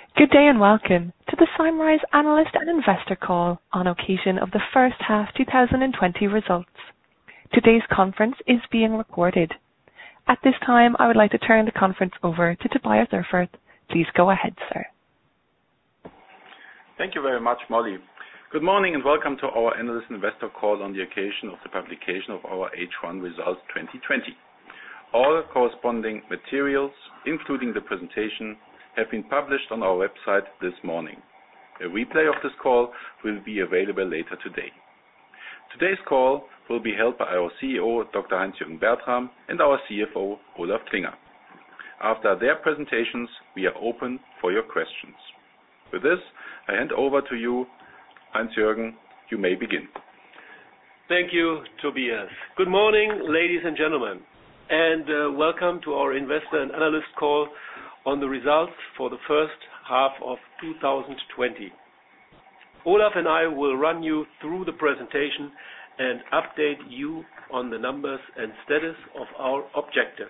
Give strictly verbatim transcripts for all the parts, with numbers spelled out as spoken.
Good day and welcome to the Symrise Analyst and Investor Call on occasion of the first half twenty twenty results. Today's conference is being recorded. At this time, I would like to turn the conference over to Tobias Erfurth. Please go ahead, sir. Thank you very much, Molly. Good morning and welcome to our Analyst and Investor Call on the occasion of the publication of our H one results twenty twenty. All corresponding materials, including the presentation, have been published on our website this morning. A replay of this call will be available later today. Today's call will be held by our C E O, Doctor Heinz-Jürgen Bertram, and our C F O, Olaf Klinger. After their presentations, we are open for your questions. With this, I hand over to you, Heinz-Jürgen. You may begin. Thank you, Tobias. Good morning, ladies and gentlemen, and uh, welcome to our Investor and Analyst Call on the results for the first half of two thousand twenty. Olaf and I will run you through the presentation and update you on the numbers and status of our objectives.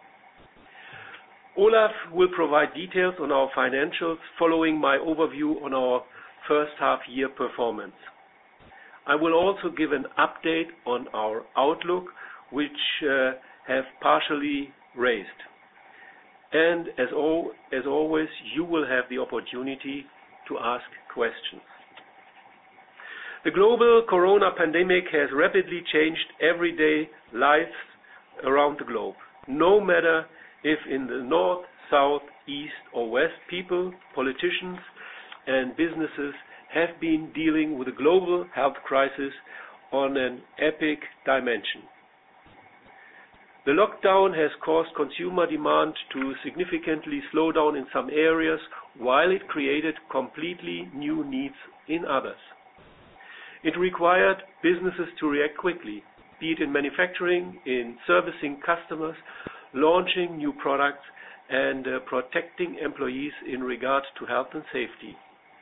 Olaf will provide details on our financials following my overview on our first half year performance. I will also give an update on our outlook, which uh, have partially raised. And as, all, as always, you will have the opportunity to ask questions. The global corona pandemic has rapidly changed everyday life around the globe. No matter if in the north, south, east or west, people, politicians and businesses have been dealing with a global health crisis on an epic dimension. The lockdown has caused consumer demand to significantly slow down in some areas, while it created completely new needs in others. It required businesses to react quickly, be it in manufacturing, in servicing customers, launching new products, and uh, protecting employees in regard to health and safety.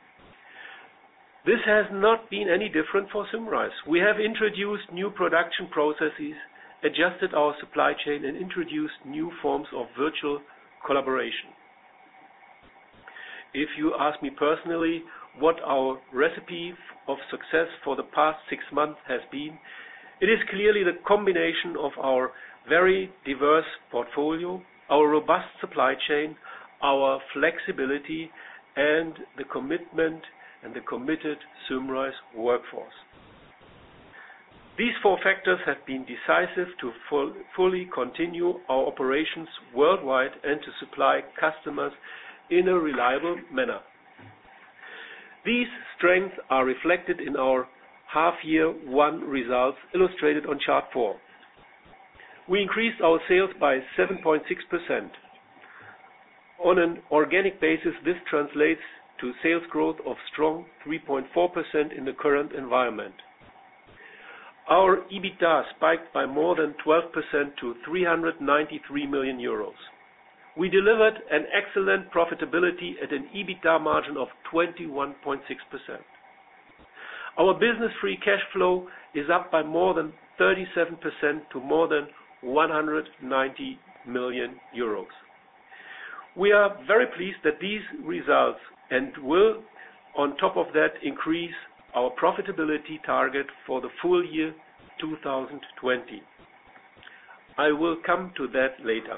This has not been any different for Symrise. We have introduced new production processes, adjusted our supply chain and introduced new forms of virtual collaboration. If you ask me personally what our recipe of success for the past six months has been, it is clearly the combination of our very diverse portfolio, our robust supply chain, our flexibility, and the commitment and the committed Symrise workforce. These four factors have been decisive to full, fully continue our operations worldwide and to supply customers in a reliable manner. These strengths are reflected in our half-year one results illustrated on chart four. We increased our sales by seven point six percent. On an organic basis, this translates to sales growth of strong three point four percent in the current environment. Our EBITDA spiked by more than twelve percent to three hundred ninety-three million euros. We delivered an excellent profitability at an EBITDA margin of twenty-one point six percent. Our business free cash flow is up by more than thirty-seven percent to more than one hundred ninety million euros. We are very pleased that these results and will, on top of that, increase our profitability target for the full year two thousand twenty. I will come to that later.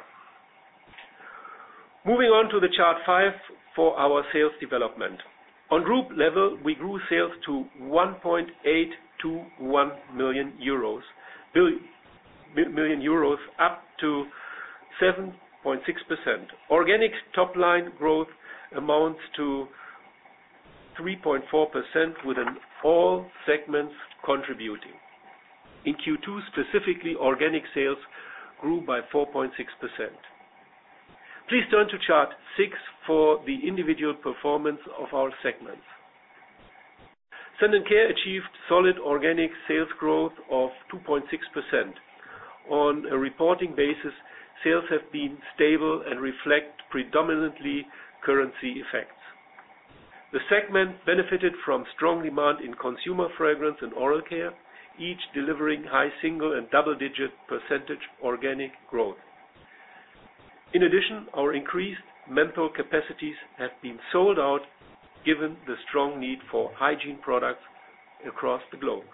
Moving on to the chart five for our sales development. On group level, we grew sales to one point eight two one million euros, million euros, up to seven point six percent. Organic top line growth amounts to three point four percent, with an all segments contributing. In Q two specifically, organic sales grew by four point six percent. Please turn to chart six for the individual performance of our segments. Scent and Care achieved solid organic sales growth of two point six percent. On a reporting basis, sales have been stable and reflect predominantly currency effects. The segment benefited from strong demand in consumer fragrance and oral care, each delivering high single and double-digit percentage organic growth. In addition, our increased menthol capacities have been sold out given the strong need for hygiene products across the globe.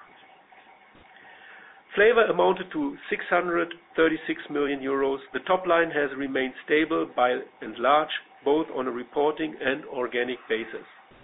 Flavor amounted to six hundred thirty-six million euros. The top line has remained stable by and large, both on a reporting and organic basis.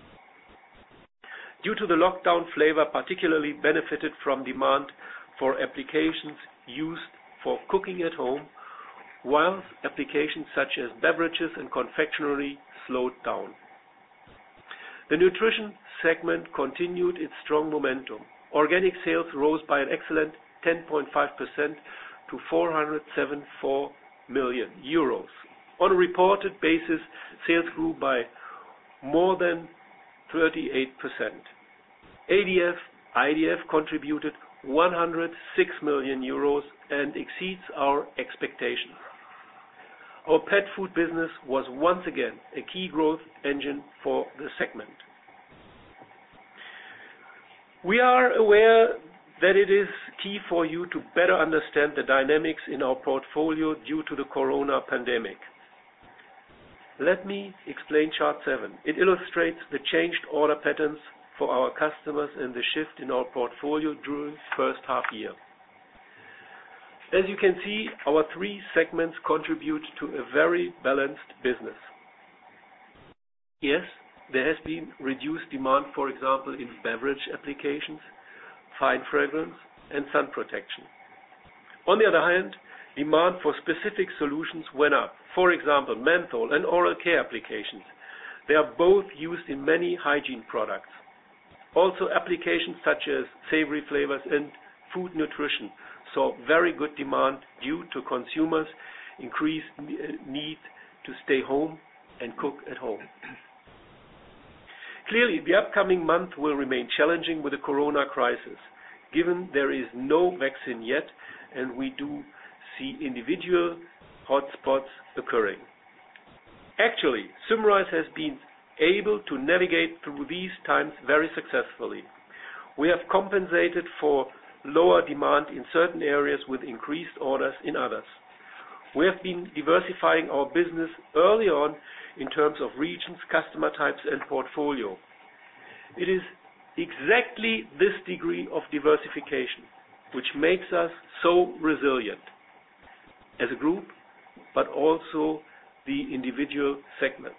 Due to the lockdown, Flavor particularly benefited from demand for applications used for cooking at home, whilst applications such as beverages and confectionery slowed down. The nutrition segment continued its strong momentum. Organic sales rose by an excellent ten point five percent to four hundred seventy-four million euros. On a reported basis, sales grew by more than thirty-eight percent. A D F I D F contributed one hundred six million euros and exceeds our expectations. Our pet food business was once again a key growth engine for the segment. We are aware that it is key for you to better understand the dynamics in our portfolio due to the corona pandemic. Let me explain chart seven. It illustrates the changed order patterns for our customers and the shift in our portfolio during the first half year. As you can see, our three segments contribute to a very balanced business. Yes, there has been reduced demand, for example, in beverage applications, fine fragrance, and sun protection. On the other hand, demand for specific solutions went up. For example, menthol and oral care applications. They are both used in many hygiene products. Also, applications such as savory flavors and food nutrition saw very good demand due to consumers' increased need to stay home and cook at home. Clearly, the upcoming month will remain challenging with the corona crisis, given there is no vaccine yet and we do see individual hotspots occurring. Actually, Symrise has been able to navigate through these times very successfully. We have compensated for lower demand in certain areas with increased orders in others. We have been diversifying our business early on in terms of regions, customer types, and portfolio. It is exactly this degree of diversification which makes us so resilient as a group, but also the individual segments.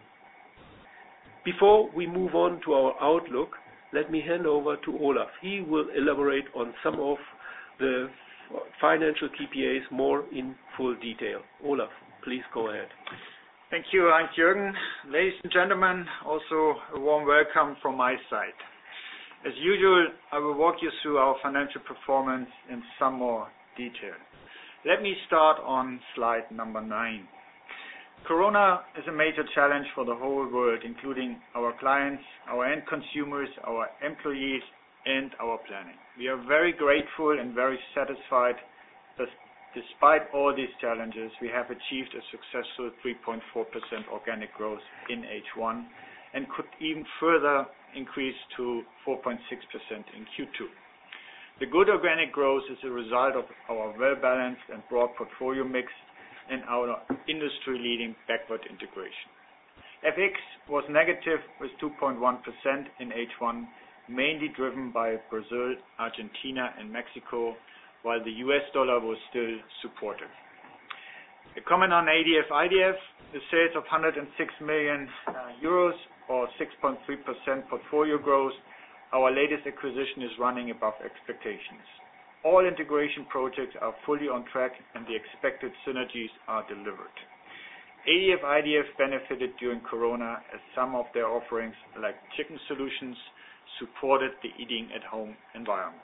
Before we move on to our outlook, let me hand over to Olaf. He will elaborate on some of the financial K P Is more in full detail. Olaf, please go ahead. Thank you, Heinz-Jürgen. Ladies and gentlemen, also a warm welcome from my side. As usual, I will walk you through our financial performance in some more detail. Let me start on slide number nine. Corona is a major challenge for the whole world, including our clients, our end consumers, our employees, and our planning. We are very grateful and very satisfied that despite all these challenges, we have achieved a successful three point four percent organic growth in H one and could even further increase to four point six percent in Q two. The good organic growth is a result of our well-balanced and broad portfolio mix and our industry-leading backward integration. F X was negative with two point one percent in H one, mainly driven by Brazil, Argentina, and Mexico, while the U S dollar was still supportive. A comment on A D F I D F, the sales of one hundred six million euros or six point three percent portfolio growth. Our latest acquisition is running above expectations. All integration projects are fully on track and the expected synergies are delivered. A D F I D F benefited during Corona as some of their offerings, like chicken solutions, supported the eating at home environment.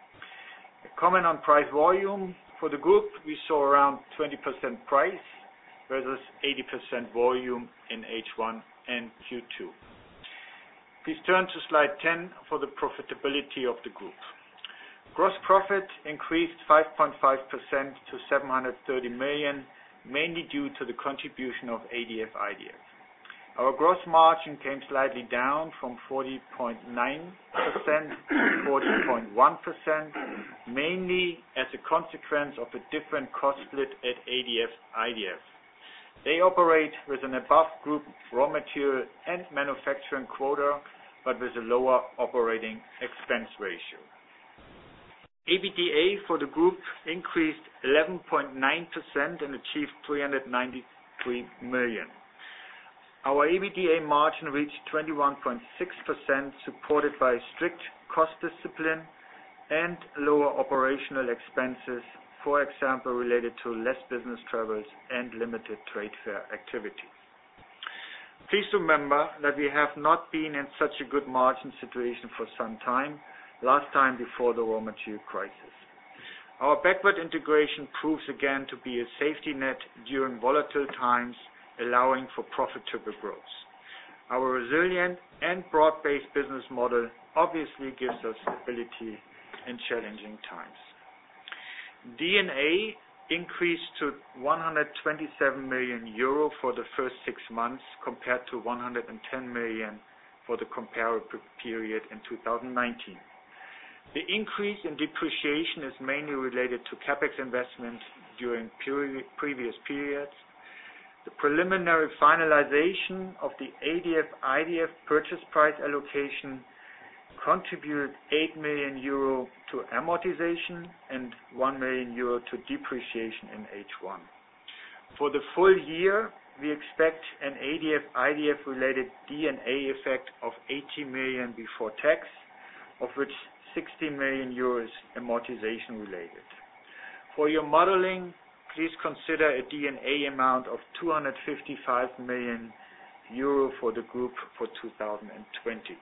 A comment on price volume. For the group, we saw around twenty percent price versus eighty percent volume in H one and Q two. Please turn to slide ten for the profitability of the group. Gross profit increased five point five percent to seven hundred thirty million, mainly due to the contribution of A D F I D F. Our gross margin came slightly down from forty point nine percent to forty point one percent, mainly as a consequence of a different cost split at A D F I D F. They operate with an above group raw material and manufacturing quota, but with a lower operating expense ratio. EBITDA for the group increased eleven point nine percent and achieved three hundred ninety-three million. Our EBITDA margin reached twenty-one point six percent, supported by strict cost discipline and lower operational expenses, for example, related to less business travels and limited trade fair activities. Please remember that we have not been in such a good margin situation for some time, last time before the raw material crisis. Our backward integration proves again to be a safety net during volatile times, allowing for profitable growth. Our resilient and broad-based business model obviously gives us stability in challenging times. D and A increased to one hundred twenty-seven million euro for the first six months compared to one hundred ten million for the comparable period in two thousand nineteen. The increase in depreciation is mainly related to capex investment during peri- previous periods. The preliminary finalization of the A D F I D F purchase price allocation contributed eight million euro to amortization and one million euro to depreciation in H one. For the full year, we expect an A D F I D F related D and A effect of eighty million before tax, of which sixty million euros amortization related. For your modeling, please consider a D and A amount of two hundred fifty-five million euro for the group for two thousand twenty.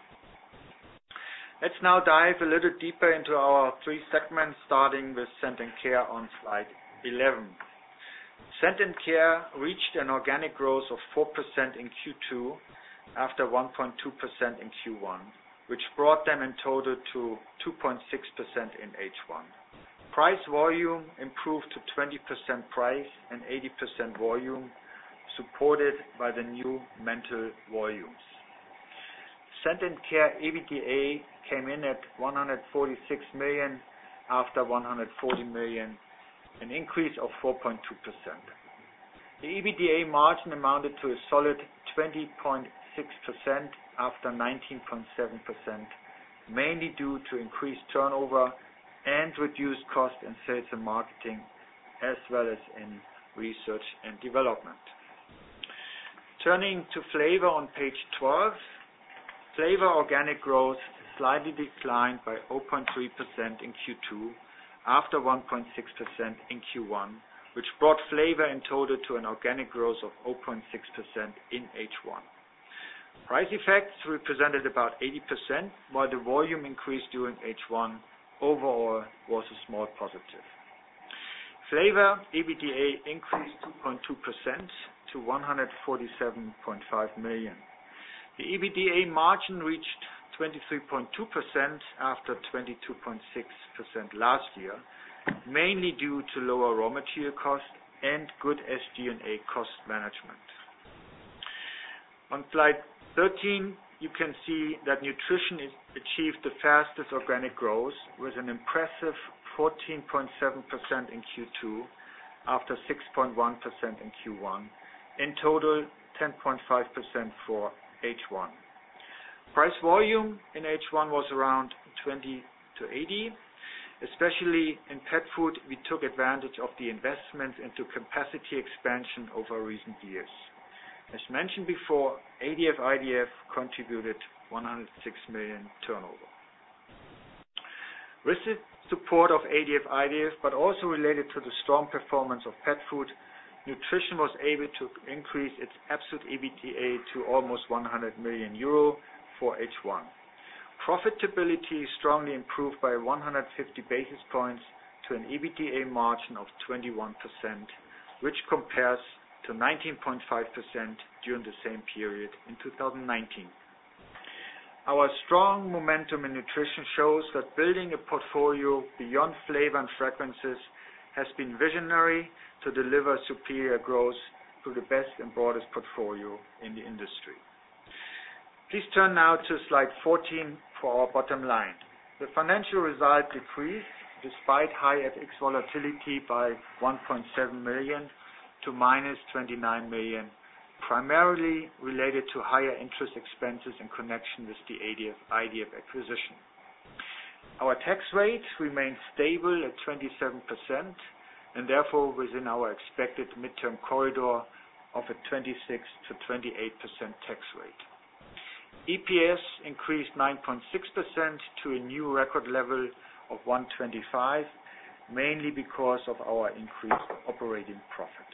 Let's now dive a little deeper into our three segments, starting with Scent and Care on slide eleven. Scent and Care reached an organic growth of four percent in Q two after one point two percent in Q one, which brought them in total to two point six percent in H one. Price volume improved to twenty percent price and eighty percent volume, supported by the new menthol volumes. Scent and Care EBITDA came in at one hundred forty-six million after one hundred forty million, an increase of four point two percent. The EBITDA margin amounted to a solid twenty point six percent after nineteen point seven percent, mainly due to increased turnover and reduced cost in sales and marketing, as well as in research and development. Turning to Flavor on page twelve, Flavor organic growth slightly declined by zero point three percent in Q two after one point six percent in Q one, which brought Flavor in total to an organic growth of zero point six percent in H one. Price effects represented about eighty percent, while the volume increase during H one overall was a small positive. Flavor EBITDA increased two point two percent to one hundred forty-seven point five million. The EBITDA margin reached twenty-three point two percent after twenty-two point six percent last year, mainly due to lower raw material cost and good S G and A cost management. On slide thirteen, you can see that Nutrition is achieved the fastest organic growth with an impressive fourteen point seven percent in Q two after six point one percent in Q one. In total, ten point five percent for H one. Price volume in H one was around twenty to eighty. Especially in pet food, we took advantage of the investments into capacity expansion over recent years. As mentioned before, A D F I D F contributed one hundred six million turnover. With the support of A D F I D F, but also related to the strong performance of pet food, Nutrition was able to increase its absolute EBITDA to almost one hundred million euro for H one. Profitability strongly improved by one hundred fifty basis points to an EBITDA margin of twenty-one percent, which compares to nineteen point five percent during the same period in two thousand nineteen. Our strong momentum in Nutrition shows that building a portfolio beyond flavor and fragrances has been visionary to deliver superior growth to the best and broadest portfolio in the industry. Please turn now to slide fourteen for our bottom line. The financial result decreased despite high F X volatility by one point seven million to minus twenty-nine million, primarily related to higher interest expenses in connection with the A D F I D F acquisition. Our tax rate remains stable at twenty-seven percent and therefore within our expected midterm corridor of a twenty-six to twenty-eight percent tax rate. E P S increased nine point six percent to a new record level of one twenty-five, mainly because of our increased operating profit.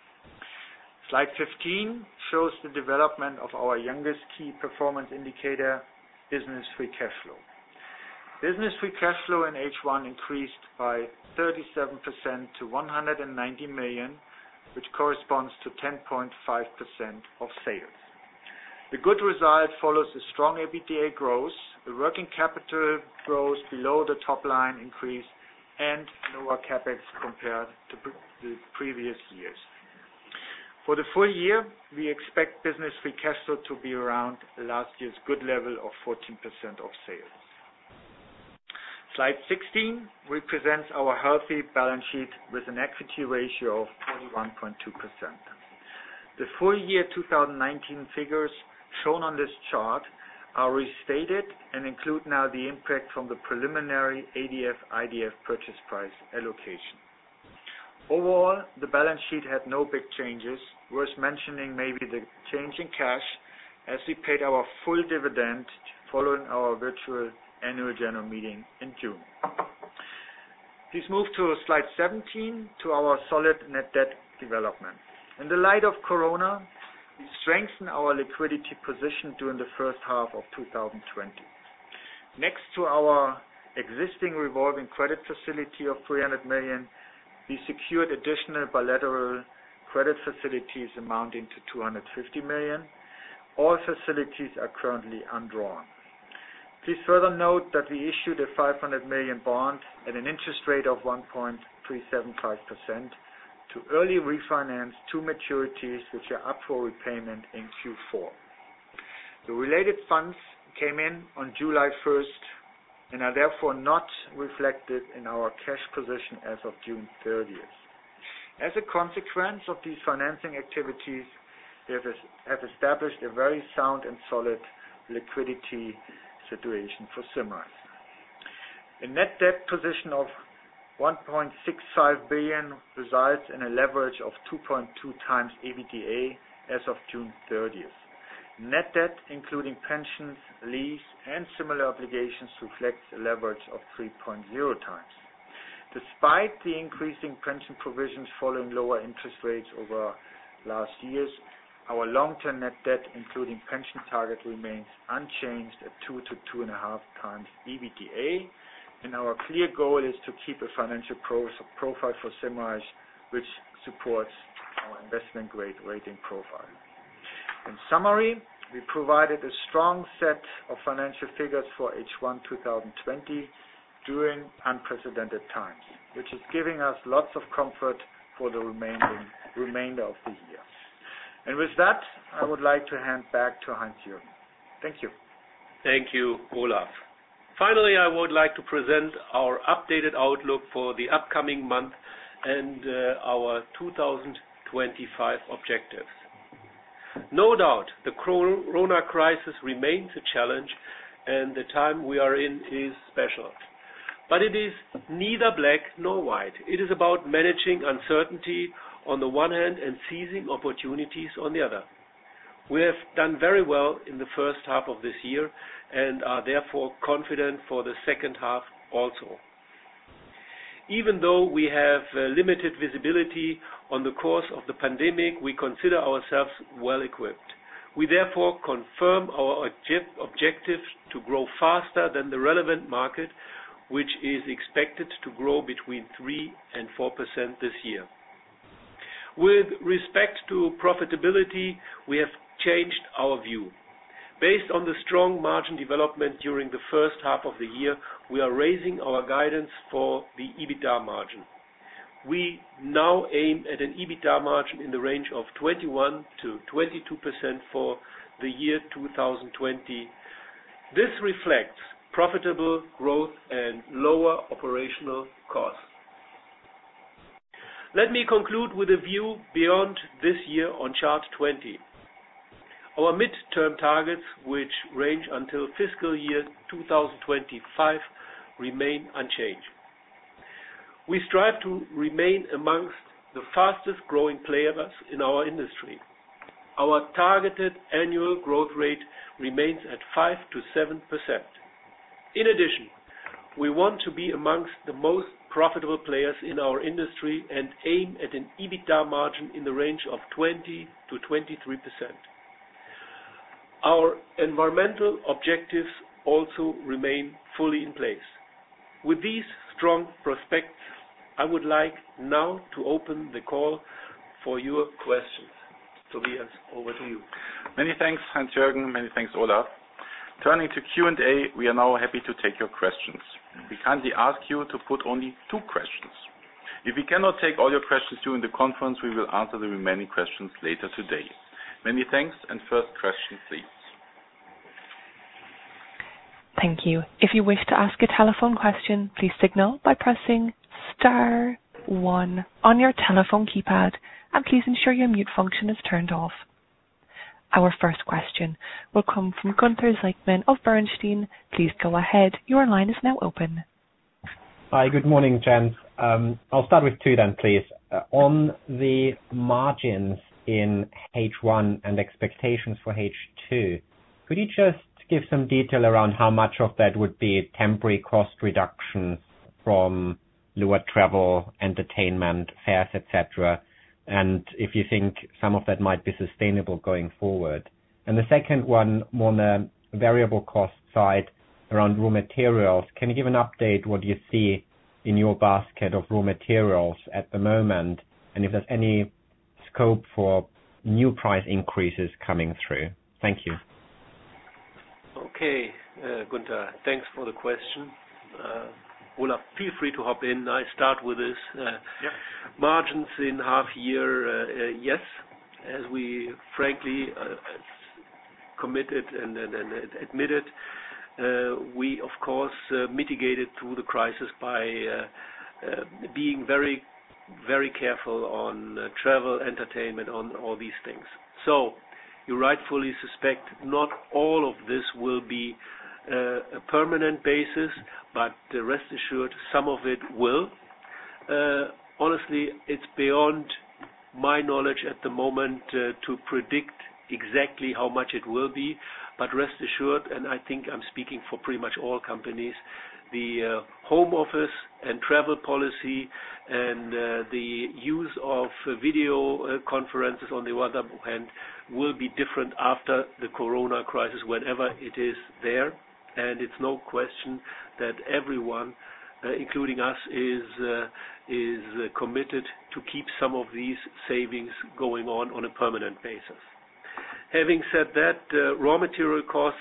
Slide fifteen shows the development of our youngest key performance indicator, business free cash flow. Business free cash flow in H one increased by thirty-seven percent to one hundred ninety million, which corresponds to ten point five percent of sales. The good result follows a strong EBITDA growth, the working capital growth below the top line increase, and lower CapEx compared to the previous years. For the full year, we expect business free cash flow to be around last year's good level of fourteen percent of sales. Slide sixteen represents our healthy balance sheet with an equity ratio of forty-one point two percent. The full year two thousand nineteen figures shown on this chart are restated and include now the impact from the preliminary A D F I D F purchase price allocation. Overall, the balance sheet had no big changes. Worth mentioning maybe the change in cash, as we paid our full dividend following our virtual annual general meeting in June. Please move to slide seventeen, to our solid net debt development. In the light of Corona, we strengthened our liquidity position during the first half of two thousand twenty. Next to our existing revolving credit facility of three hundred million, we secured additional bilateral credit facilities amounting to two hundred fifty million. All facilities are currently undrawn. Please further note that we issued a five hundred million bond at an interest rate of one point three seven five percent to early refinance two maturities which are up for repayment in Q four. The related funds came in on July first and are therefore not reflected in our cash position as of June thirtieth. As a consequence of these financing activities, we have, have established a very sound and solid liquidity situation for Symrise. A net debt position of one point six five billion results in a leverage of two point two times EBITDA as of June thirtieth. Net debt, including pensions, lease, and similar obligations, reflects a leverage of three point zero times. Despite the increasing pension provisions following lower interest rates over last years, our long-term net debt, including pension target, remains unchanged at two to two and a half times EBITDA, and our clear goal is to keep a financial pro profile for Symrise which supports our investment grade rating profile. In summary, we provided a strong set of financial figures for H one two thousand twenty during unprecedented times, which is giving us lots of comfort for the remaining, remainder of the year. And with that, I would like to hand back to Heinz-Jürgen. Thank you. Thank you, Olaf. Finally, I would like to present our updated outlook for the upcoming month and uh, our two thousand twenty-five objectives. No doubt, the Corona crisis remains a challenge and the time we are in is special. But it is neither black nor white. It is about managing uncertainty on the one hand and seizing opportunities on the other. We have done very well in the first half of this year and are therefore confident for the second half also. Even though we have uh, limited visibility on the course of the pandemic, we consider ourselves well equipped. We therefore confirm our object objective to grow faster than the relevant market, which is expected to grow between three and four percent this year. With respect to profitability, we have changed our view. Based on the strong margin development during the first half of the year, we are raising our guidance for the EBITDA margin. We now aim at an EBITDA margin in the range of twenty-one to twenty-two percent for the year two thousand twenty. This reflects profitable growth and lower operational costs. Let me conclude with a view beyond this year on chart twenty. Our mid-term targets, which range until fiscal year two thousand twenty-five, remain unchanged. We strive to remain amongst the fastest growing players in our industry. Our targeted annual growth rate remains at five to seven percent. In addition, we want to be amongst the most profitable players in our industry and aim at an EBITDA margin in the range of twenty to twenty-three percent. Our environmental objectives also remain fully in place. With these strong prospects, I would like now to open the call for your questions. Tobias, over to you. Many thanks, Hans-Jürgen. Many thanks, Olaf. Turning to Q and A, we are now happy to take your questions. We kindly ask you to put only two questions. If we cannot take all your questions during the conference, we will answer the remaining questions later today. Many thanks, and first question, please. Thank you. If you wish to ask a telephone question, please signal by pressing star one on your telephone keypad, and please ensure your mute function is turned off. Our first question will come from Gunther Zechmann of Bernstein. Please go ahead. Your line is now open. Hi, good morning, gents. Um, I'll start with two then, please. Uh, on the margins in H one and expectations for H two, could you just give some detail around how much of that would be temporary cost reductions from lower travel, entertainment, fares, et cetera, and if you think some of that might be sustainable going forward? And the second one, more on the variable cost side around raw materials, can you give an update what you see in your basket of raw materials at the moment, and if there's any scope for new price increases coming through? Thank you. Okay, uh, Gunther, thanks for the question. Uh, Olaf, feel free to hop in. I start with this. Uh, yep. Margins in half year, uh, uh, yes, as we frankly uh, committed and, and, and admitted, uh, we of course uh, mitigated through the crisis by uh, uh, being very, very careful on uh, travel, entertainment, on all these things. So you rightfully suspect not all of this will be uh, a permanent basis, but uh, rest assured some of it will. Uh, honestly, it's beyond my knowledge at the moment uh, to predict exactly how much it will be, but rest assured, and I think I'm speaking for pretty much all companies, the uh, home office and travel policy and uh, the use of uh, video uh, conferences on the other hand will be different after the corona crisis, whenever it is there. And it's no question that everyone, uh, including us, is uh, is uh, committed to keep some of these savings going on on a permanent basis. Having said that, uh, raw material cost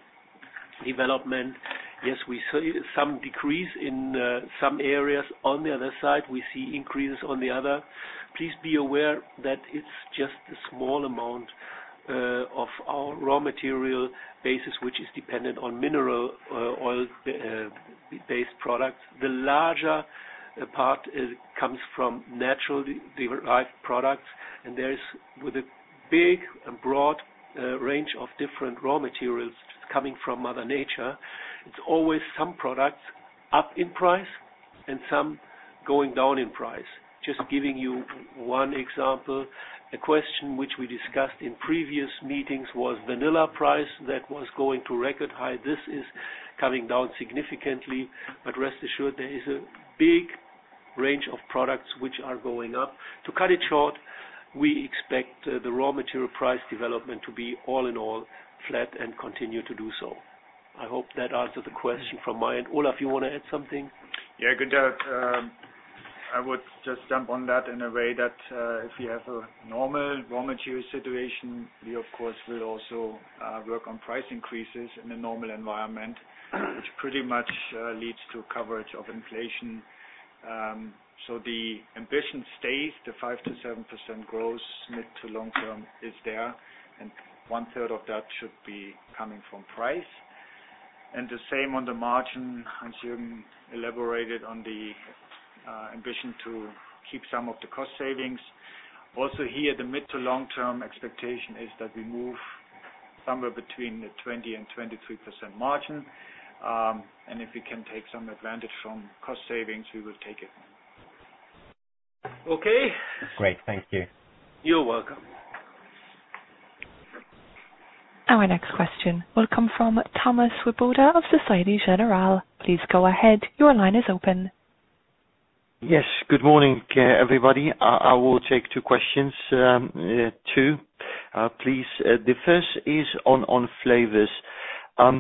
development, yes, we see some decrease in uh, some areas. On the other side, we see increases on the other. Please be aware that it's just a small amount uh, of our raw material basis, which is dependent on mineral uh, oil-based uh, products. The larger uh, part is, comes from naturally derived products, and there is, with a big and broad uh, range of different raw materials coming from Mother Nature, it's always some products up in price and some going down in price. Just giving you one example, a question which we discussed in previous meetings was vanilla price that was going to record high. This is coming down significantly, but rest assured there is a big range of products which are going up. To cut it short, we expect uh, the raw material price development to be all in all flat and continue to do so. I hope that answered the question from my end. Olaf, you want to add something? Yeah, good. Uh, um, I would just jump on that in a way that uh, if you have a normal raw material situation, we of course will also uh, work on price increases in a normal environment, which pretty much uh, leads to coverage of inflation. Um, so the ambition stays, the five to seven percent growth mid to long term is there, and one third of that should be coming from price. And the same on the margin. Hans-Jürgen elaborated on the uh, ambition to keep some of the cost savings. Also here, the mid to long-term expectation is that we move somewhere between the twenty and twenty-three percent margin. Um, and if we can take some advantage from cost savings, we will take it. Okay. Great, thank you. You're welcome. Our next question will come from Thomas Swoboda of Societe Generale. Please go ahead. Your line is open. Yes, good morning, uh, everybody. I, I will take two questions, um, uh, two, uh, please. Uh, the first is on, on flavors. Um,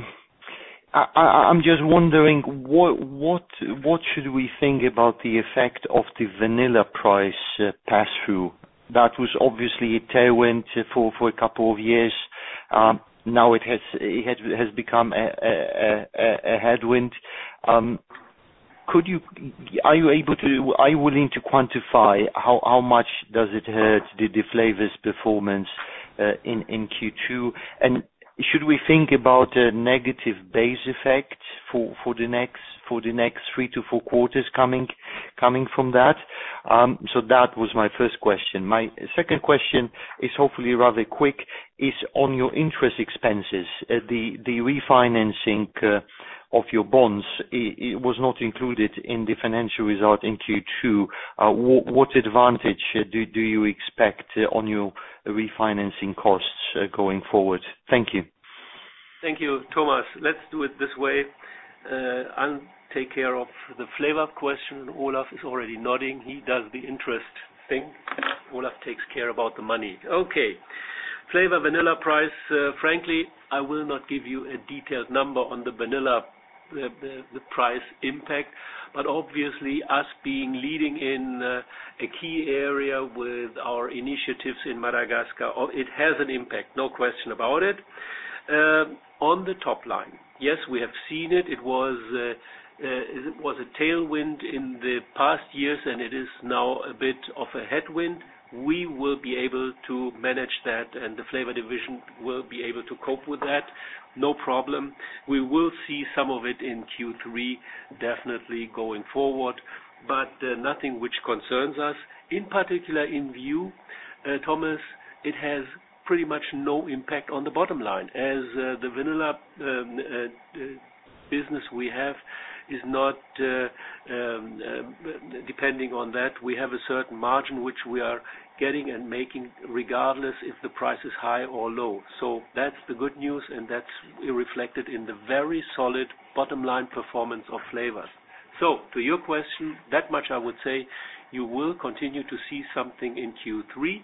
I, I, I'm just wondering what, what, what should we think about the effect of the vanilla price uh, pass-through? That was obviously a tailwind for, for a couple of years. Um, now it has, it has, has become a, a, a, a headwind. Um, Could you, are you able to, are you willing to quantify how, how much does it hurt the, the flavors performance uh, in, in Q two? And should we think about a negative base effect for, for the next, for the next three to four quarters coming, coming from that? Um, so that was my first question. My second question is hopefully rather quick, is on your interest expenses, uh, the, the refinancing, uh, of your bonds, it, it was not included in the financial result in Q two. Uh, what, what advantage uh, do, do you expect uh, on your refinancing costs uh, going forward? Thank you. Thank you, Thomas. Let's do it this way. Uh, I'll take care of the flavor question. Olaf is already nodding. He does the interest thing. Olaf takes care about the money. Okay. Flavor vanilla price. Uh, frankly, I will not give you a detailed number on the vanilla The, the, the price impact, but obviously us being leading in uh, a key area with our initiatives in Madagascar, it has an impact, no question about it. Uh, on the top line, yes, we have seen it. It was uh, uh, it was a tailwind in the past years, and it is now a bit of a headwind. We will be able to manage that, and the flavor division will be able to cope with that. No problem. We will see some of it in Q three, definitely going forward, but uh, nothing which concerns us. In particular, in view, uh, Thomas, it has pretty much no impact on the bottom line, as uh, the vanilla um, uh, uh, business we have is not uh, um, uh, depending on that. We have a certain margin which we are getting and making regardless if the price is high or low. So that's the good news, and that's reflected in the very solid bottom line performance of flavors. So to your question, that much I would say, you will continue to see something in Q three,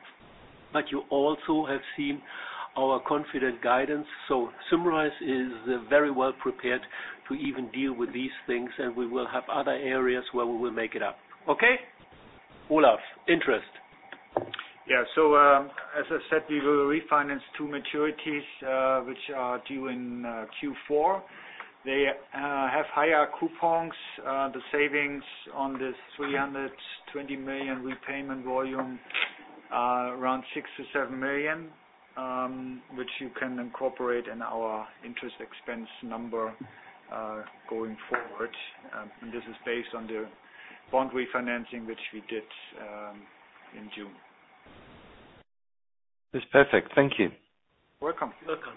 but you also have seen our confident guidance. So Symrise is uh, very well prepared to even deal with these things, and we will have other areas where we will make it up. Okay? Olaf, interest. Yeah, so um, as I said, we will refinance two maturities uh, which are due in uh, Q four. They uh, have higher coupons. Uh, the savings on this three hundred twenty million repayment volume are around six to seven million. Um, which you can incorporate in our interest expense number uh, going forward. Um, and this is based on the bond refinancing which we did um, in June. That's perfect. Thank you. Welcome. Welcome.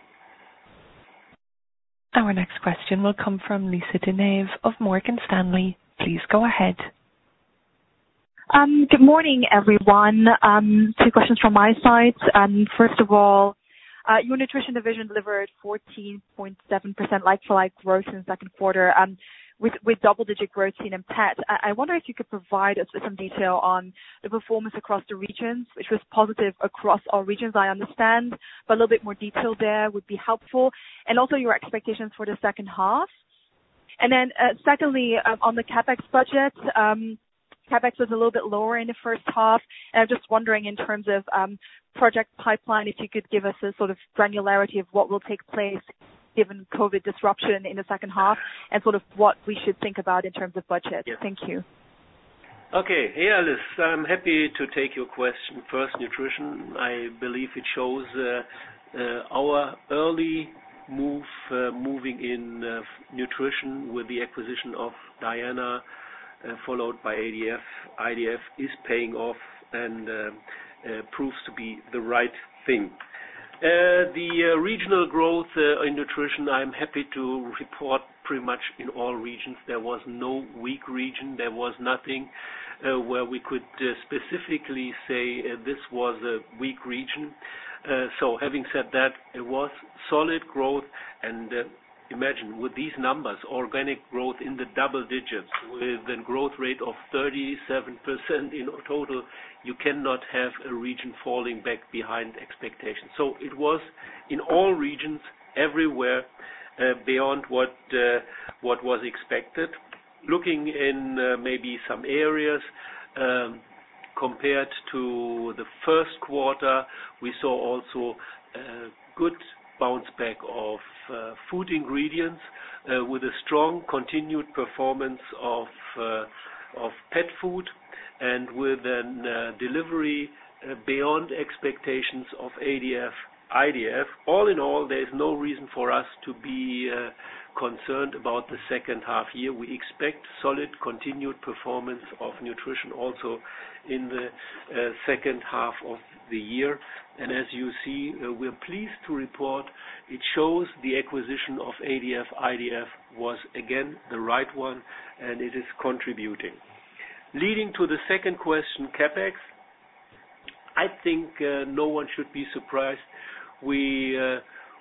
Our next question will come from Lisa De Neve of Morgan Stanley. Please go ahead. Um, good morning, everyone. Um, two questions from my side. Um, first of all, uh, your nutrition division delivered fourteen point seven percent like-for-like growth in the second quarter, um, with, with double-digit growth seen in pet. I, I wonder if you could provide us with some detail on the performance across the regions, which was positive across all regions, I understand, but a little bit more detail there would be helpful, and also your expectations for the second half. And then, uh, secondly, um, on the CapEx budget, um, CapEx was a little bit lower in the first half, and I'm just wondering in terms of um, project pipeline, if you could give us a sort of granularity of what will take place given COVID disruption in the second half, and sort of what we should think about in terms of budget. Yes. Thank you. Okay, hey Alice, I'm happy to take your question. First, nutrition. I believe it shows uh, uh, our early move, uh, moving in uh, nutrition with the acquisition of Diana uh, followed by A D F, I D F is paying off and uh, uh, proves to be the right thing. Uh, the uh, regional growth uh, in nutrition, I'm happy to report pretty much in all regions. There was no weak region. There was nothing uh, where we could uh, specifically say uh, this was a weak region. Uh, so having said that, it was solid growth, and uh, imagine with these numbers, organic growth in the double digits with a growth rate of thirty-seven percent in total, you cannot have a region falling back behind expectations. So it was in all regions, everywhere, uh, beyond what uh, what was expected. Looking in uh, maybe some areas, um, compared to the first quarter, we saw also a good bounce back of uh, food ingredients uh, with a strong continued performance of uh, of pet food, and with a uh, delivery uh, beyond expectations of A D F, I D F. All in all, there is no reason for us to be uh, concerned about the second half year. We expect solid continued performance of nutrition also in the uh, second half of the year. And as you see, uh, we're pleased to report it shows the acquisition of A D F, I D F was again the right one, and it is contributing. Leading to the second question, CapEx. I think uh, no one should be surprised. We uh,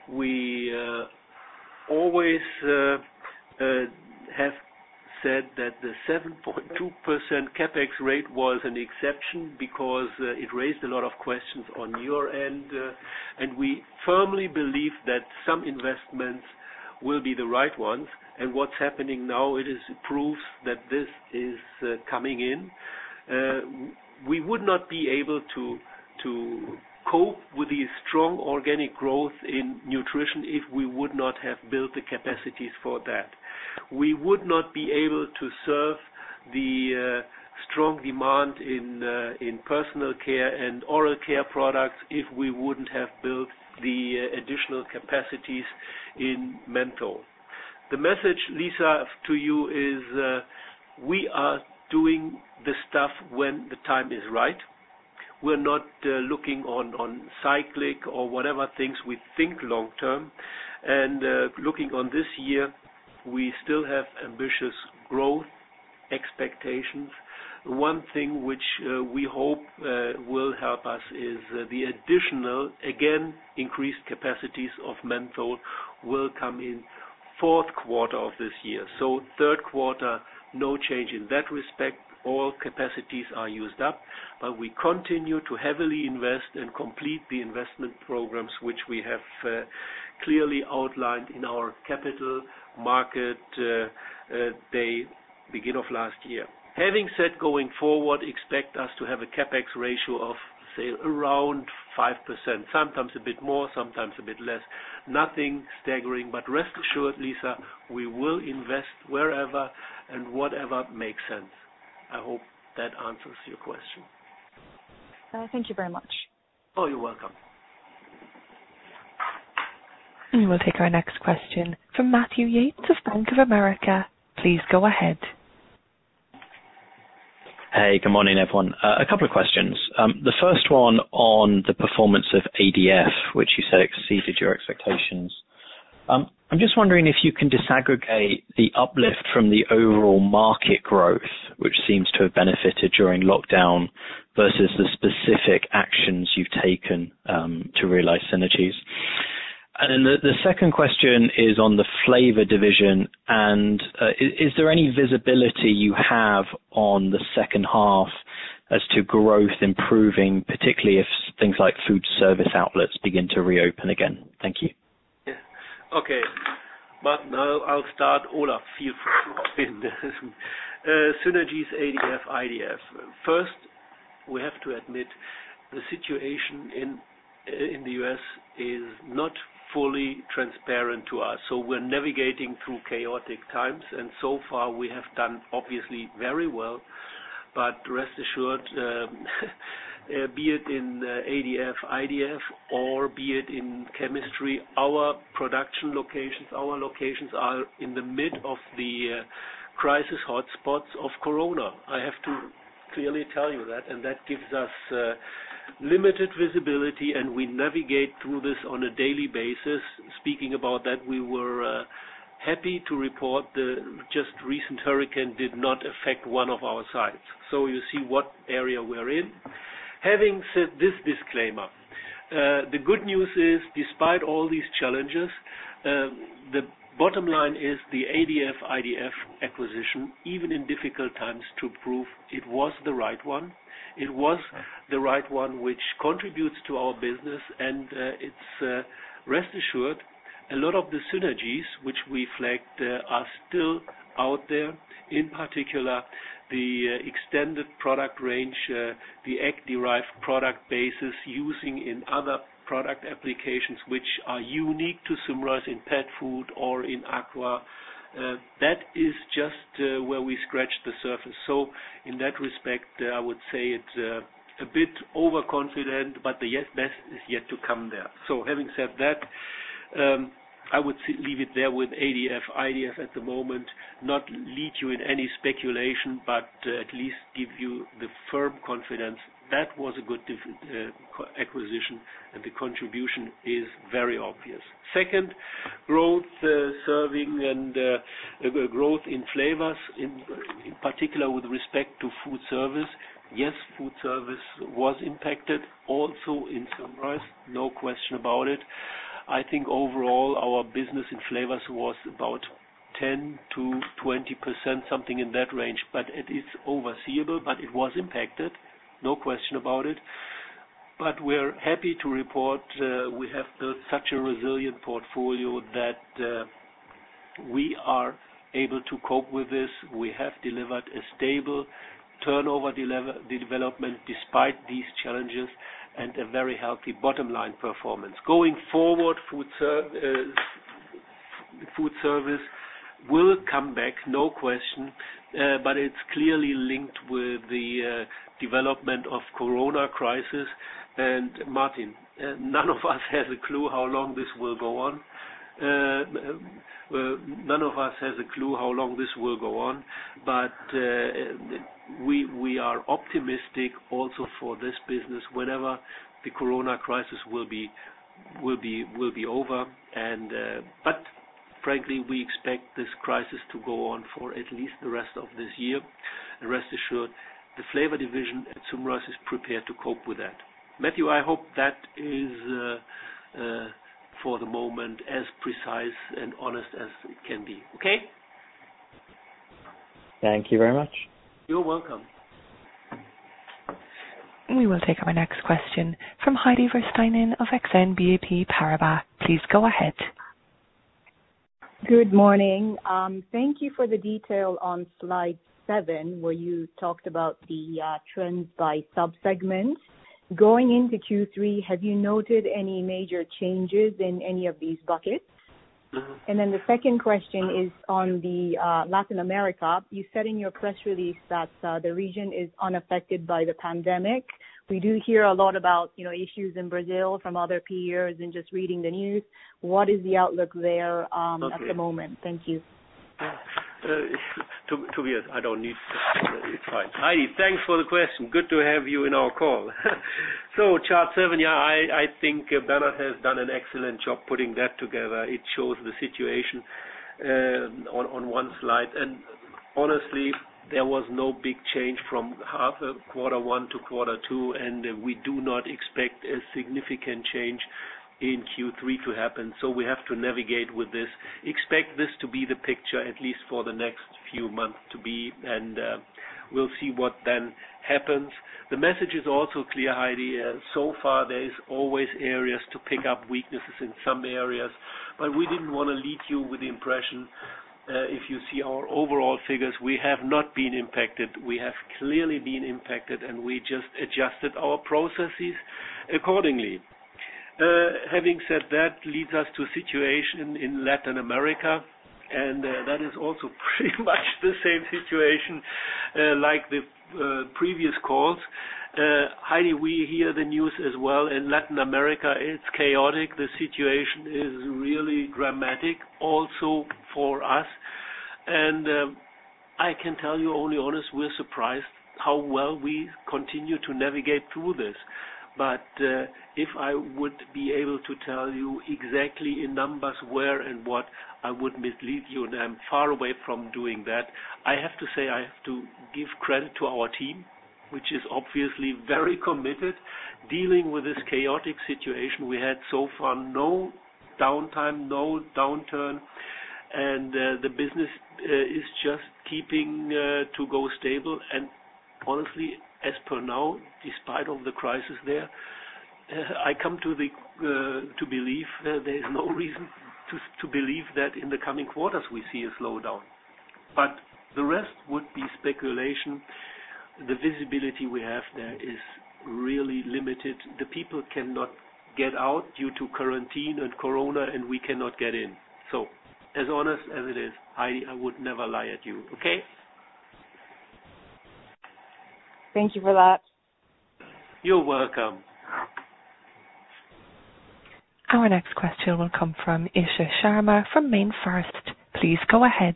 we uh, always uh, uh, have said that the seven point two percent CapEx rate was an exception because uh, it raised a lot of questions on your end, uh, and we firmly believe that some investments will be the right ones. And what's happening now, it is proves that this is uh, coming in. Uh, we would not be able to to cope with the strong organic growth in nutrition if we would not have built the capacities for that. We would not be able to serve the uh, strong demand in uh, in personal care and oral care products if we wouldn't have built the uh, additional capacities in menthol. The message, Lisa, to you is uh, we are doing the stuff when the time is right. We're not uh, looking on, on cyclic or whatever things. We think long term. And uh, looking on this year, we still have ambitious growth expectations. One thing which uh, we hope uh, will help us is uh, the additional, again, increased capacities of menthol will come in fourth quarter of this year. So third quarter, no change in that respect. All capacities are used up, but we continue to heavily invest and complete the investment programs which we have uh, clearly outlined in our capital market uh, uh, day, begin of last year. Having said, going forward, expect us to have a CapEx ratio of, say, around five percent, sometimes a bit more, sometimes a bit less. Nothing staggering, but rest assured, Lisa, we will invest wherever and whatever makes sense. I hope that answers your question. Uh, thank you very much. Oh, you're welcome. We will take our next question from Matthew Yates of Bank of America. Please go ahead. Hey, good morning, everyone. Uh, a couple of questions. Um, the first one on the performance of A D F, which you said exceeded your expectations. Um, I'm just wondering if you can disaggregate the uplift from the overall market growth, which seems to have benefited during lockdown, versus the specific actions you've taken um, to realize synergies. And then the, the second question is on the flavor division, and uh, is, is there any visibility you have on the second half as to growth improving, particularly if things like food service outlets begin to reopen again? Thank you. Yeah. Okay. But now I'll start. Olaf, feel free to hop in. uh, synergies, A D F, I D F. First, we have to admit the situation in in the U S is not fully transparent to us. So we're navigating through chaotic times, and so far we have done obviously very well. But rest assured, um, uh, be it in uh, A D F, I D F, or be it in chemistry, our production locations, our locations are in the mid of the uh, crisis hotspots of Corona. I have to clearly tell you that, and that gives us uh, limited visibility, and we navigate through this on a daily basis. Speaking about that, we were uh, happy to report the just recent hurricane did not affect one of our sites. So you see what area we're in. Having said this disclaimer, uh, the good news is, despite all these challenges, uh, the bottom line is the A D F I D F acquisition, even in difficult times, to prove it was the right one. It was the right one which contributes to our business, and uh, it's uh, rest assured, a lot of the synergies which we flagged uh, are still out there. In particular, the uh, extended product range, uh, the egg-derived product basis using in other product applications which are unique to Symrise in pet food or in aqua. Uh, that is just uh, where we scratch the surface. So in that respect, uh, I would say it's uh, a bit overconfident, but the yes, best is yet to come there. So having said that, um, I would leave it there with A D F, I D F at the moment, not lead you in any speculation, but uh, at least give you the firm confidence that was a good uh, acquisition, and the contribution is very obvious. Second, growth, uh, serving and uh, uh, growth in flavors, in, in particular with respect to food service. Yes, food service was impacted, also in Symrise, no question about it. I think overall our business in flavors was about ten to twenty percent, something in that range, but it is overseeable, but it was impacted, no question about it. But we're happy to report uh, we have built such a resilient portfolio that uh, we are able to cope with this. We have delivered a stable turnover de- development despite these challenges, and a very healthy bottom line performance. Going forward, food, ser- uh, food service will come back, no question, uh, but it's clearly linked with the uh, development of Corona crisis. And Martin, uh, none of us has a clue how long this will go on. Uh, uh, none of us has a clue how long this will go on, but uh, we we are optimistic also for this business whenever the Corona crisis will be will be will be over. And uh, but frankly, we expect this crisis to go on for at least the rest of this year. And rest assured, the flavor division at Symrise is prepared to cope with that. Matthew, I hope that is. Uh, uh, for the moment, as precise and honest as it can be. Okay? Thank you very much. You're welcome. We will take our next question from Heidi Versteinen of Exane B N P Paribas. Please go ahead. Good morning. Um, thank you for the detail on slide seven, where you talked about the uh, trends by sub-segment. Going into Q three, have you noted any major changes in any of these buckets? Mm-hmm. And then the second question is on the uh, Latin America. You said in your press release that uh, the region is unaffected by the pandemic. We do hear a lot about, you know, issues in Brazil from other peers and just reading the news. What is the outlook there um, okay. at the moment? Thank you. Uh, to, Tobias, I don't need uh, it's fine. Heidi, thanks for the question. Good to have you in our call. So, chart seven, yeah, I, I think uh, Bernard has done an excellent job putting that together. It shows the situation uh, on, on one slide. And honestly, there was no big change from half uh, quarter one to quarter two, and uh, we do not expect a significant change in Q three to happen, so we have to navigate with this. Expect this to be the picture, at least for the next few months to be, and uh, we'll see what then happens. The message is also clear, Heidi. Uh, so far, there is always areas to pick up weaknesses in some areas, but we didn't want to lead you with the impression, uh, if you see our overall figures, we have not been impacted. We have clearly been impacted, and we just adjusted our processes accordingly. Uh, having said that, leads us to a situation in Latin America, and uh, that is also pretty much the same situation uh, like the uh, previous calls. Uh, Heidi, we hear the news as well. In Latin America, it's chaotic. The situation is really dramatic, also for us. And uh, I can tell you only honest, we're surprised how well we continue to navigate through this. But uh, if I would be able to tell you exactly in numbers where and what, I would mislead you, and I'm far away from doing that. I have to say I have to give credit to our team, which is obviously very committed, dealing with this chaotic situation. We had so far no downtime, no downturn, and uh, the business uh, is just keeping uh, to go stable. And honestly, as per now, despite of the crisis there, uh, I come to the uh, to believe uh, there is no reason to to believe that in the coming quarters we see a slowdown. But the rest would be speculation. The visibility we have there is really limited. The people cannot get out due to quarantine and corona, and we cannot get in. So, as honest as it is, Heidi, I would never lie at you, okay? Thank you for that. You're welcome. Our next question will come from Isha Sharma from MainFirst. Please go ahead.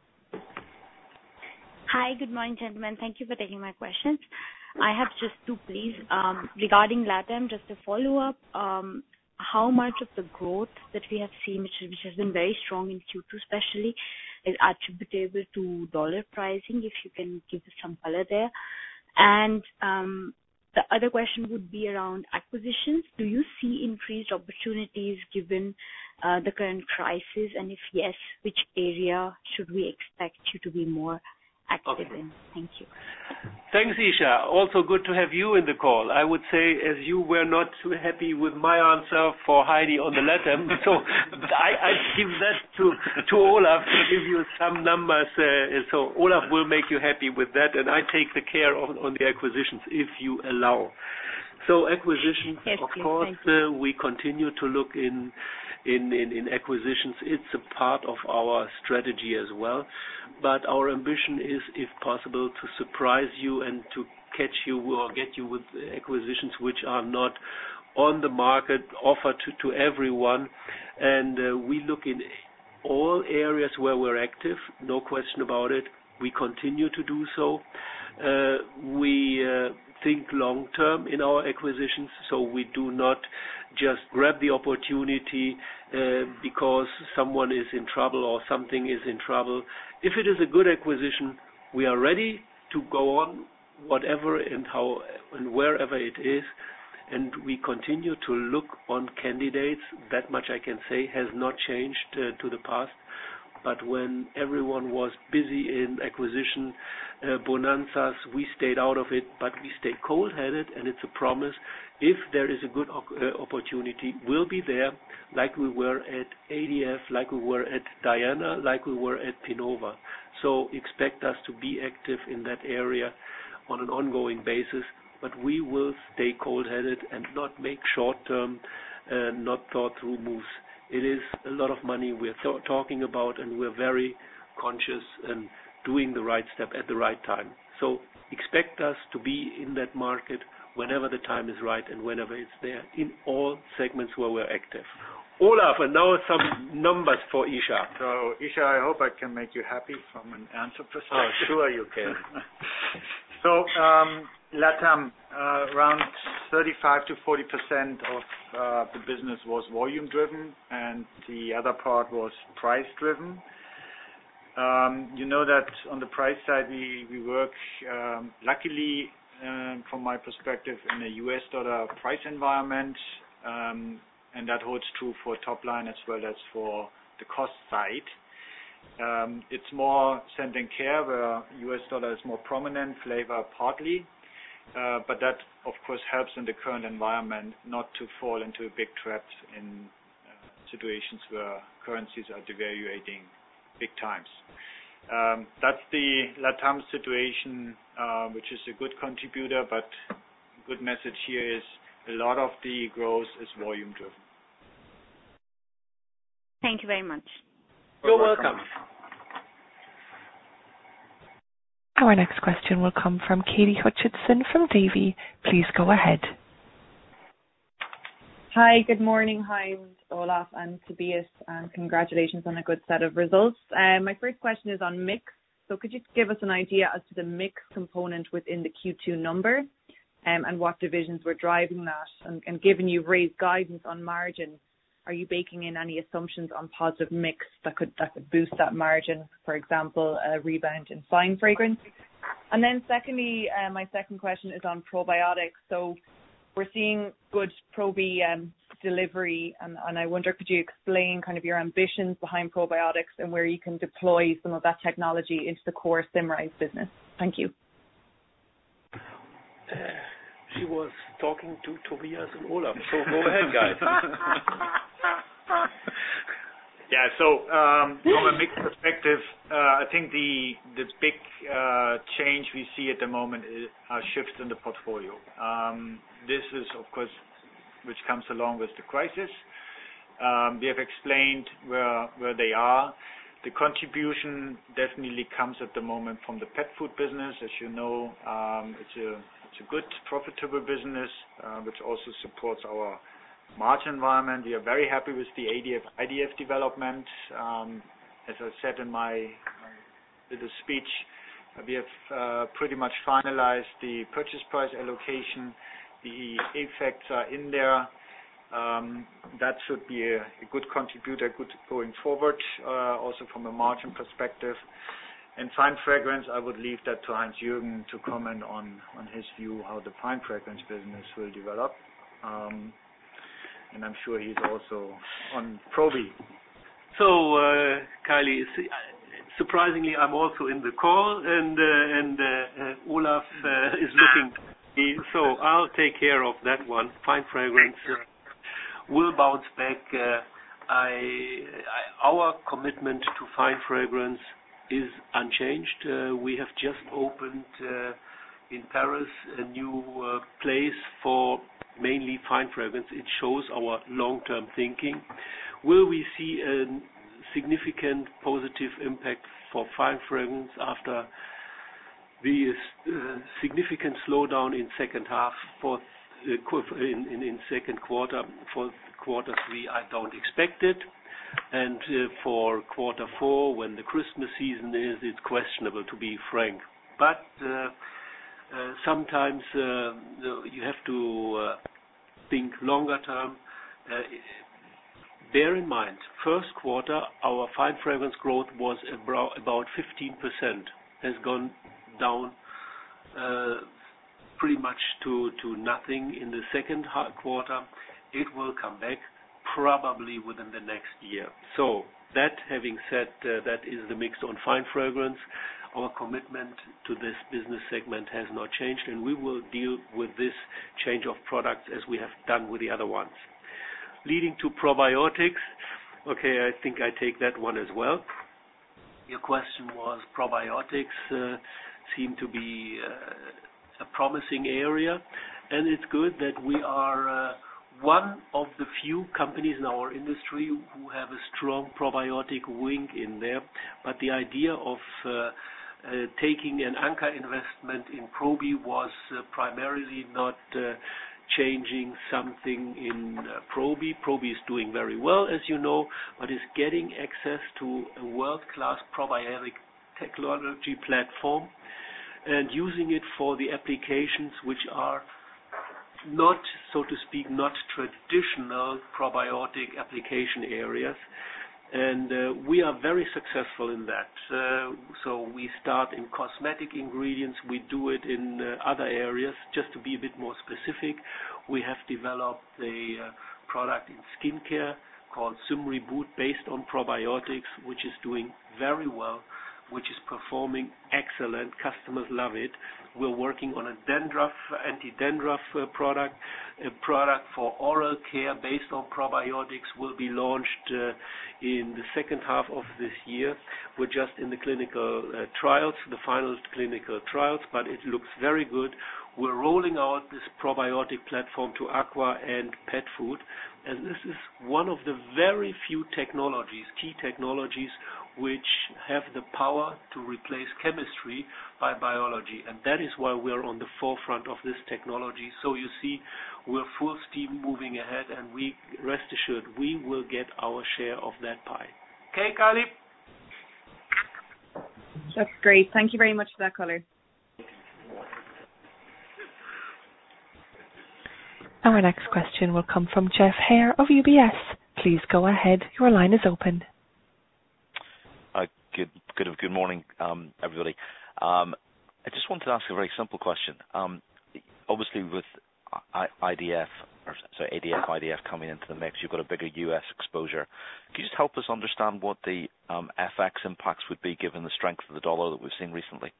Hi, good morning, gentlemen. Thank you for taking my questions. I have just two, please. Um, regarding LATAM, just a follow-up, um, how much of the growth that we have seen, which, which has been very strong in Q two especially, is attributable to dollar pricing, if you can give us some color there? And um, the other question would be around acquisitions. Do you see increased opportunities given uh, the current crisis? And if yes, which area should we expect you to be more active Okay. in? Thank you. Thanks, Isha. Also good to have you in the call. I would say, as you were not too happy with my answer for Heidi on the LATAM, so I, I give that to to Olaf to give you some numbers. Uh, so Olaf will make you happy with that, and I take the care of on the acquisitions if you allow. So acquisitions, Yes, of please. course, Thank you. uh, we continue to look in, in, in, in acquisitions. It's a part of our strategy as well. But our ambition is, if possible, to surprise you and to catch you or get you with acquisitions which are not on the market, offered to, to everyone. And uh, we look in all areas where we're active, no question about it. We continue to do so. Uh, we uh, think long term in our acquisitions, so we do not just grab the opportunity uh, because someone is in trouble or something is in trouble. If it is a good acquisition, we are ready to go on, whatever and how and wherever it is, and we continue to look on candidates. That much I can say has not changed uh, to the past. But when everyone was busy in acquisition uh, bonanzas, we stayed out of it, but we stay cold-headed, and it's a promise. If there is a good uh, opportunity, we'll be there, like we were at A D F, like we were at Diana, like we were at Pinova. So expect us to be active in that area on an ongoing basis, but we will stay cold-headed and not make short-term, uh, not thought-through moves. It is a lot of money we're th- talking about, and we're very conscious and doing the right step at the right time. So expect us to be in that market whenever the time is right and whenever it's there, in all segments where we're active. Olaf, and now some numbers for Isha. So, Isha, I hope I can make you happy from an answer perspective. Oh, sure you can. So, um, LATAM, uh, around thirty-five to forty percent of uh, the business was volume driven, and the other part was price driven. Um, you know that on the price side, we, we work, um, luckily, um, from my perspective, in a U S dollar price environment, um, and that holds true for top line as well as for the cost side. Um, it's more Scent and Care, where U S dollar is more prominent, flavor partly. Uh, but that, of course, helps in the current environment not to fall into a big trap in uh, situations where currencies are devaluating big times. Um, that's the LATAM situation, uh, which is a good contributor, but a good message here is a lot of the growth is volume driven. Thank you very much. You're welcome. Our next question will come from Katie Hutchinson from Davy. Please go ahead. Hi, good morning. Hi, Olaf and Tobias, and congratulations on a good set of results. Um, my first question is on mix. So could you give us an idea as to the mix component within the Q two number, um, and what divisions were driving that? And, and given you've raised guidance on margin, are you baking in any assumptions on positive mix that could that could boost that margin, for example, a rebound in fine fragrance? And then secondly, uh, my second question is on probiotics. So we're seeing good Probi um, delivery, and, and I wonder, could you explain kind of your ambitions behind probiotics and where you can deploy some of that technology into the core Symrise business? Thank you. Uh, she was talking to Tobias and Olaf, so go ahead, guys. Yeah, so um, from a mix perspective, uh, I think the the big uh, change we see at the moment is, are shifts in the portfolio. Um, this is, of course, which comes along with the crisis. Um, we have explained where where they are. The contribution definitely comes at the moment from the pet food business. As you know, um, it's a it's a good, profitable business, uh, which also supports our margin environment. We are very happy with the A D F I D F development. Um, as I said in my little speech, uh, we have uh, pretty much finalized the purchase price allocation. The effects are in there. Um, that should be a, a good contributor good going forward, uh, also from a margin perspective. And fine fragrance, I would leave that to Heinz-Jürgen to comment on, on his view how the fine fragrance business will develop. Um, and I'm sure he's also on Probi. So, uh, Kylie, surprisingly, I'm also in the call, and uh, and uh, uh, Olaf uh, is looking at me, so I'll take care of that one. Fine fragrance uh, will bounce back. Uh, I, I, our commitment to fine fragrance is unchanged. Uh, we have just opened uh, in Paris a new uh, place for mainly fine fragrance. It shows our long-term thinking. Will we see a significant positive impact for fine fragrance after the uh, significant slowdown in second half for uh, in, in, in second quarter? For quarter three, I don't expect it. And uh, for quarter four, when the Christmas season is, it's questionable, to be frank. But uh, Uh, sometimes uh, you have to uh, think longer term. Uh, bear in mind, first quarter, our fine fragrance growth was about fifteen percent, has gone down uh, pretty much to, to nothing in the second quarter. It will come back probably within the next year. So that having said, uh, that is the mix on fine fragrance. Our commitment to this business segment has not changed, and we will deal with this change of products as we have done with the other ones. Leading to probiotics, okay, I think I take that one as well. Your question was probiotics uh, seem to be uh, a promising area, and it's good that we are uh, one of the few companies in our industry who have a strong probiotic wing in there. But the idea of uh, Uh, taking an anchor investment in Probi was uh, primarily not uh, changing something in uh, Probi. Probi is doing very well, as you know, but is getting access to a world-class probiotic technology platform and using it for the applications which are not, so to speak, not traditional probiotic application areas. And uh, we are very successful in that. Uh, so we start in cosmetic ingredients. We do it in uh, other areas. Just to be a bit more specific, we have developed a uh, product in skincare called Symreboot based on probiotics, which is doing very well, which is performing excellent. Customers love it. We're working on a dandruff, anti-dandruff uh, product. A product for oral care based on probiotics will be launched uh, in the second half of this year. We're just in the clinical uh, trials, the final clinical trials, but it looks very good. We're rolling out this probiotic platform to aqua and pet food, and this is one of the very few technologies, key technologies, which have the power to replace chemistry by biology, and that is why we're on the forefront of this technology. So you see, we're full steam moving ahead, and we rest assured we will get our share of that pie. Okay, Kylie? That's great. Thank you very much for that color. Our next question will come from Geoff Haire of U B S. Please go ahead. Your line is open. Uh, good, good, good morning, um, everybody. Um, I just wanted to ask a very simple question. Um, obviously, with I- IDF, or sorry, A D F, I D F coming into the mix, you've got a bigger U S exposure. Can you just help us understand what the um, F X impacts would be given the strength of the dollar that we've seen recently?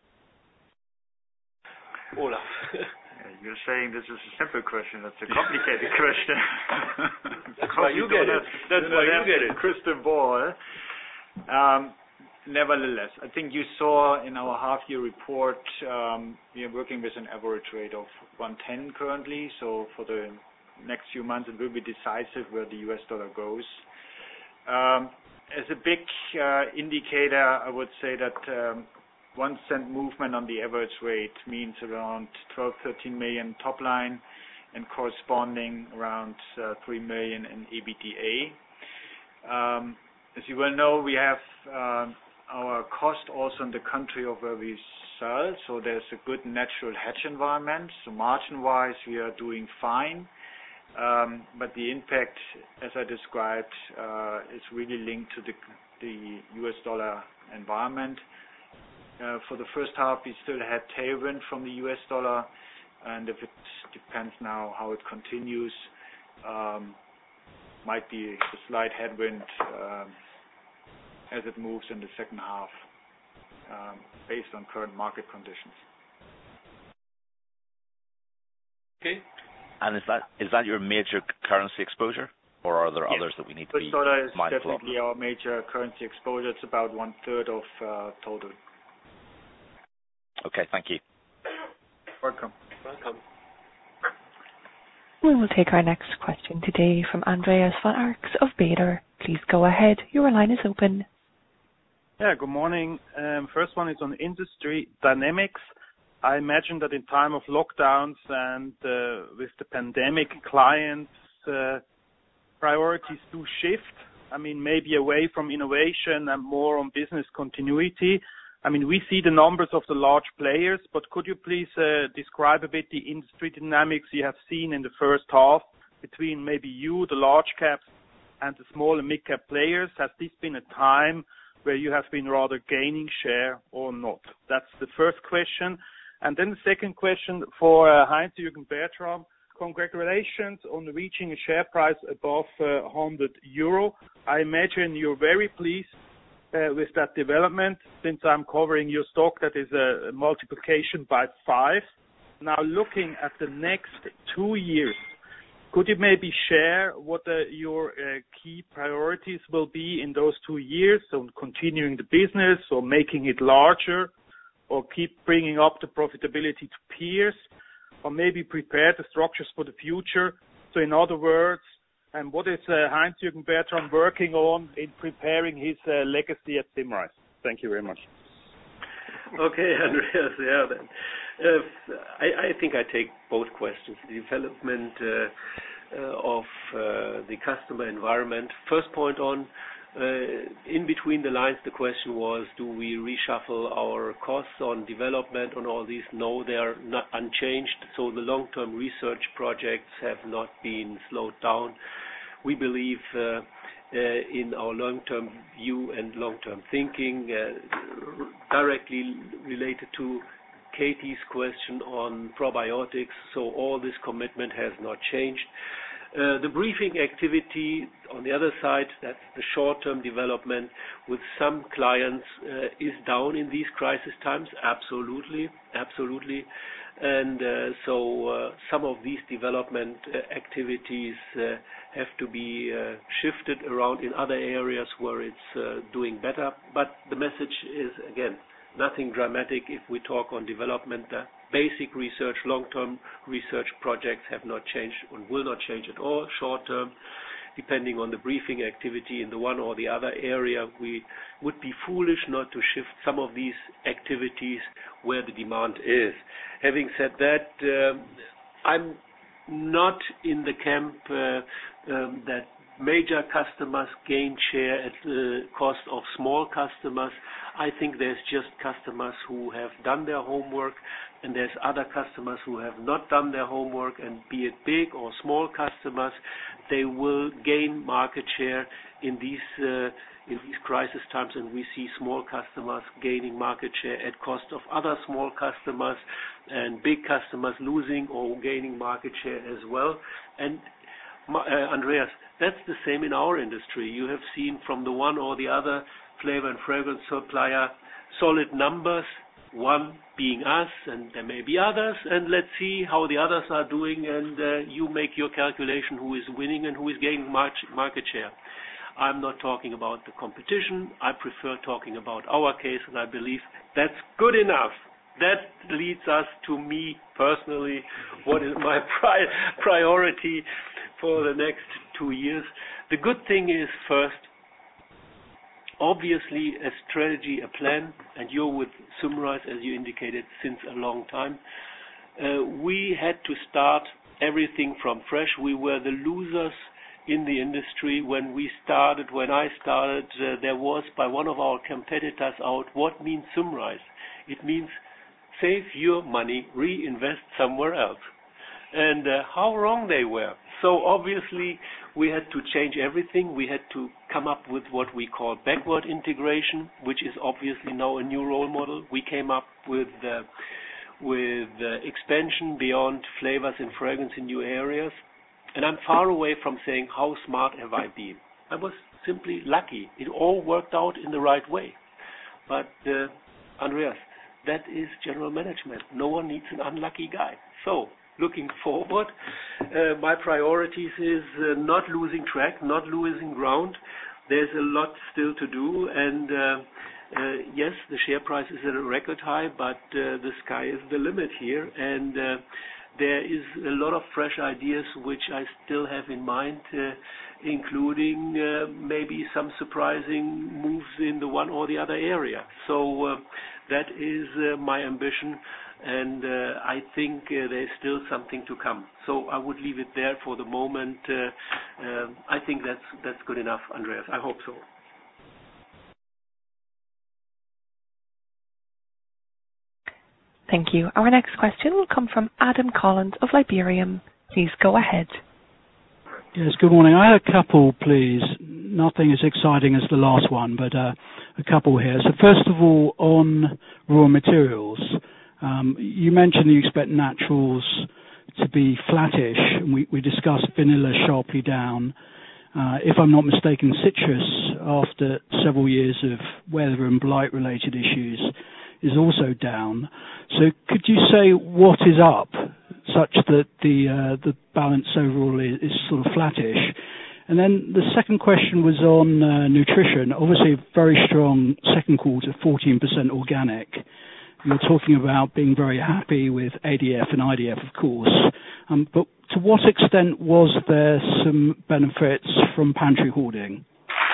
Olaf. You're saying this is a simple question. That's a complicated question. That's why you get it. That's why you get it. Crystal ball. Um, nevertheless, I think you saw in our half-year report, um, we are working with an average rate of one ten currently. So for the next few months, it will be decisive where the U S dollar goes. Um, as a big uh, indicator, I would say that um, one cent movement on the average rate means around twelve, thirteen million top line and corresponding around uh, three million in EBITDA. Um, as you well know, we have uh, our cost also in the country of where we sell, so there's a good natural hedge environment. So margin-wise, we are doing fine. Um, but the impact, as I described, uh, is really linked to the, the U S dollar environment. Uh, for the first half, we still had tailwind from the U S dollar, and if it depends now how it continues, um, might be a slight headwind um, as it moves in the second half, um, based on current market conditions. Okay. And is that is that your major currency exposure, or are there yes. others that we need to be mindful of? U S dollar is mindful definitely of? our major currency exposure. It's about one third of uh, total. Okay, thank you. Welcome. Welcome. We will take our next question today from Andreas von Arx of Baader. Please go ahead. Your line is open. Yeah, good morning. Um, first one is on industry dynamics. I imagine that in time of lockdowns and uh, with the pandemic, clients' uh, priorities do shift. I mean, maybe away from innovation and more on business continuity. I mean, we see the numbers of the large players, but could you please uh, describe a bit the industry dynamics you have seen in the first half between maybe you, the large caps, and the small and mid-cap players? Has this been a time where you have been rather gaining share or not? That's the first question. And then the second question for uh, Heinz-Jürgen Bertram. Congratulations on reaching a share price above uh, one hundred euro. I imagine you're very pleased uh, with that development. Since I'm covering your stock, that is a multiplication by five. Now looking at the next two years, could you maybe share what uh, your uh, key priorities will be in those two years? So continuing the business or making it larger, or keep bringing up the profitability to peers, or maybe prepare the structures for the future? So in other words, and what is uh, Heinz-Jürgen Bertram working on in preparing his uh, legacy at Symrise? Thank you very much. Okay, Andreas. Yeah, then. Uh, I, I think I take both questions. The development uh, uh, of uh, the customer environment. First point on, uh, in between the lines, the question was, do we reshuffle our costs on development on all these? No, they are not unchanged. So the long-term research projects have not been slowed down. We believe uh, Uh, in our long-term view and long-term thinking, uh, r- directly related to Katie's question on probiotics. So all this commitment has not changed. Uh, the briefing activity on the other side, that's the short-term development with some clients, uh, is down in these crisis times. Absolutely, absolutely. And uh, so uh, some of these development uh, activities uh, have to be uh, shifted around in other areas where it's uh, doing better. But the message is, again, nothing dramatic if we talk on development. The basic research, long-term research projects have not changed and will not change at all. Short-term, depending on the briefing activity in the one or the other area, we would be foolish not to shift some of these activities where the demand is. Having said that, um, I'm not in the camp uh, um, that major customers gain share at the cost of small customers. I think there's just customers who have done their homework, and there's other customers who have not done their homework, and be it big or small customers, they will gain market share in these uh, in these crisis times, and we see small customers gaining market share at cost of other small customers, and big customers losing or gaining market share as well. And uh, Andreas, that's the same in our industry. You have seen from the one or the other flavor and fragrance supplier solid numbers, one being us, and there may be others, and let's see how the others are doing, and uh, you make your calculation who is winning and who is gaining market share. I'm not talking about the competition. I prefer talking about our case, and I believe that's good enough. That leads us to me personally, what is my pri- priority for the next two years. The good thing is, first, obviously a strategy, a plan, and you're with Symrise, as you indicated, since a long time. Uh, we had to start everything from fresh. We were the losers in the industry when we started. When I started, uh, there was by one of our competitors out, what means Symrise? It means save your money, reinvest somewhere else. And uh, how wrong they were. So obviously we had to change everything. We had to come up with what we call backward integration, which is obviously now a new role model. We came up with uh, with uh, expansion beyond flavors and fragrance in new areas. And I'm far away from saying how smart have I been. I was simply lucky. It all worked out in the right way. But uh, Andreas, that is general management. No one needs an unlucky guy. So looking forward, uh, my priorities is uh, not losing track, not losing ground. There's a lot still to do, and uh, uh, yes, the share price is at a record high, but uh, the sky is the limit here, and uh, there is a lot of fresh ideas which I still have in mind, uh, including uh, maybe some surprising moves in the one or the other area. So uh, that is uh, my ambition, and uh, I think uh, there's still something to come. So I would leave it there for the moment. Uh, uh, I think that's that's good enough, Andreas. I hope so. Thank you. Our next question will come from Adam Collins of Liberium. Please go ahead. Yes, good morning. I had a couple, please. Nothing as exciting as the last one, but uh, a couple here. So first of all, on raw materials, um, you mentioned you expect naturals to be flattish, and we, we discussed vanilla sharply down. Uh, if I'm not mistaken, citrus, after several years of weather and blight-related issues, is also down. So could you say what is up, such that the uh, the balance overall is, is sort of flattish? And then the second question was on uh, nutrition. Obviously, a very strong second quarter, fourteen percent organic. You're talking about being very happy with A D F and I D F, of course. Um, but to what extent was there some benefits from pantry hoarding?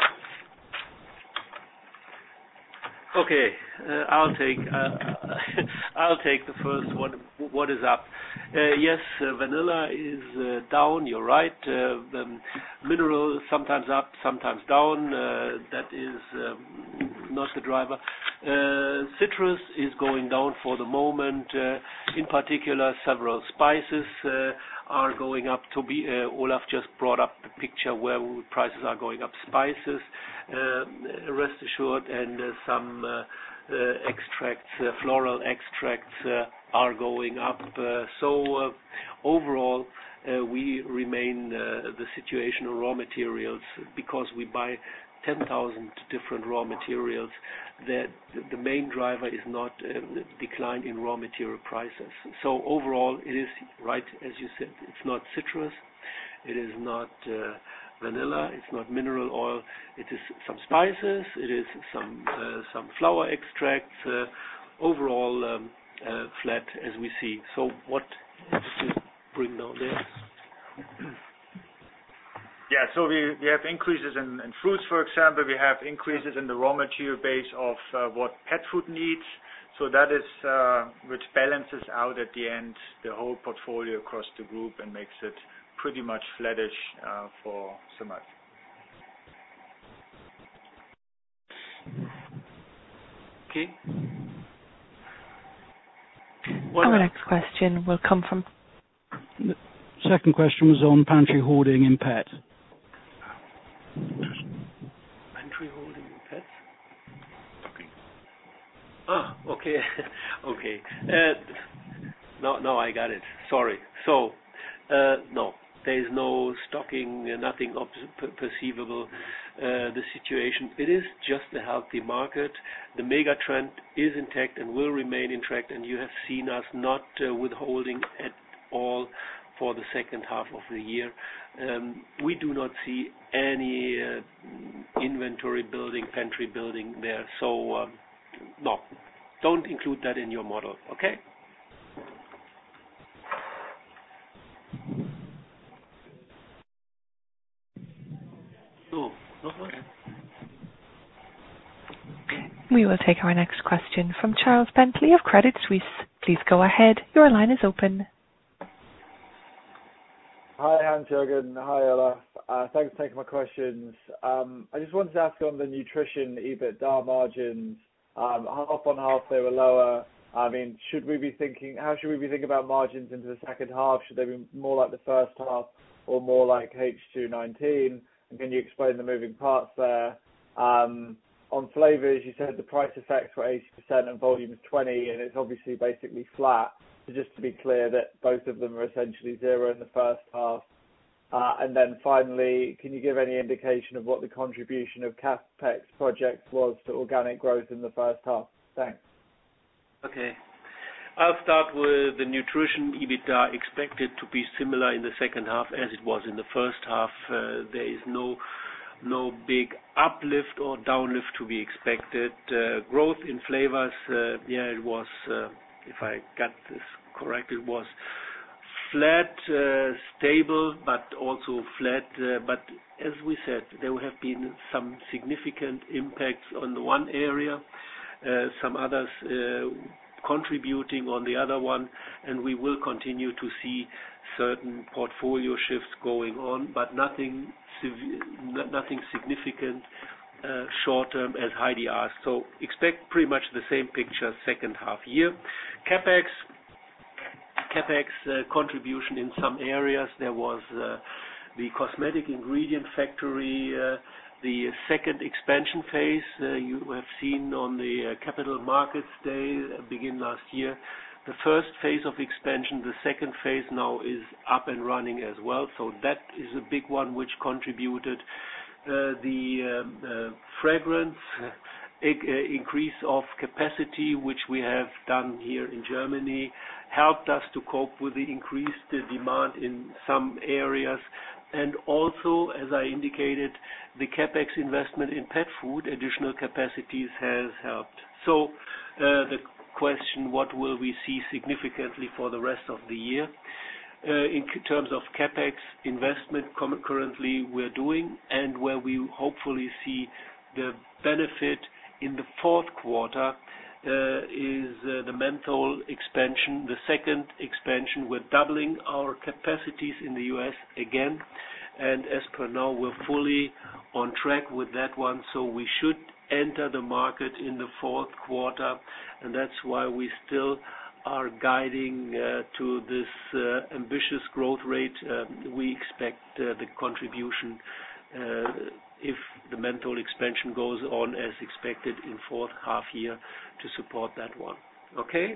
Okay, uh, I'll take uh, I'll take the first one. What is up? Uh, yes, uh, vanilla is uh, down. You're right. Uh, um, mineral sometimes up, sometimes down. Uh, that is um, not the driver. Uh, citrus is going down for the moment. Uh, in particular, several spices uh, are going up. To be uh, Olaf just brought up the picture where prices are going up. Spices, uh, rest assured, and uh, some uh, uh, extracts, uh, floral extracts uh, are going up. Uh, so uh, overall, uh, we remain uh, the situation on raw materials, because we buy ten thousand different raw materials. That the main driver is not a decline in raw material prices. So overall, it is right, as you said, it's not citrus, it is not uh, vanilla, it's not mineral oil, it is some spices, it is some uh, some flower extracts. Uh, overall, um, uh, flat as we see. So what did you bring down there? Yeah, so we, we have increases in, in fruits, for example. We have increases in the raw material base of uh, what pet food needs. So that is uh, which balances out at the end the whole portfolio across the group and makes it pretty much flattish uh, for Symrise. Okay. Our next question will come from. The second question was on pantry hoarding in pet. Pantry hoarding in pets? Stocking. Ah, okay. okay. Uh, now, now I got it. Sorry. So, uh, no, there is no stocking, uh, nothing ob- per- perceivable. Uh, the situation, it is just a healthy market. The mega trend is intact and will remain intact, and you have seen us not uh, withholding at all for the second half of the year. Um, we do not see any uh, inventory building, pantry building there. So, um, no, don't include that in your model, okay? Oh. We will take our next question from Charles Bentley of Credit Suisse. Please go ahead. Your line is open. Hi, Hans-Jürgen. Hi, Olaf. Uh, thanks for taking my questions. Um, I just wanted to ask on the nutrition EBITDA margins, um, half on half they were lower. I mean, should we be thinking, how should we be thinking about margins into the second half? Should they be more like the first half or more like H two nineteen? And can you explain the moving parts there? Um, on flavors, you said the price effects were eighty percent and volumes twenty, and it's obviously basically flat. So just to be clear that both of them are essentially zero in the first half. Uh, and then finally, can you give any indication of what the contribution of CapEx projects was to organic growth in the first half? Thanks. Okay. I'll start with the nutrition EBITDA expected to be similar in the second half as it was in the first half. Uh, there is no no big uplift or downlift to be expected. Uh, growth in flavors, uh, yeah, it was, uh, if I got this correct, it was flat, uh, stable, but also flat. Uh, but as we said, there have been some significant impacts on the one area, uh, some others uh, contributing on the other one, and we will continue to see certain portfolio shifts going on, but nothing sev- nothing significant uh, short term, as Heidi asked. So expect pretty much the same picture second half year. CapEx CapEx uh, contribution in some areas. There was uh, the cosmetic ingredient factory, uh, the second expansion phase uh, you have seen on the uh, Capital Markets Day uh, begin last year. The first phase of expansion, the second phase now is up and running as well. So that is a big one which contributed. Uh, the um, uh, fragrance uh, increase of capacity, which we have done here in Germany, helped us to cope with the increased uh, demand in some areas. And also, as I indicated, the CapEx investment in pet food, additional capacities, has helped. So uh, the question, what will we see significantly for the rest of the year? Uh, in terms of CapEx investment com- currently we're doing, and where we hopefully see the benefit in the fourth quarter uh, is uh, the menthol expansion, the second expansion. We're doubling our capacities in the U S again, and as per now we're fully on track with that one, so we should enter the market in the fourth quarter, and that's why we still are guiding uh, to this uh, ambitious growth rate. Um, we expect uh, the contribution, uh, if the menthol expansion goes on as expected in fourth half year, to support that one. Okay?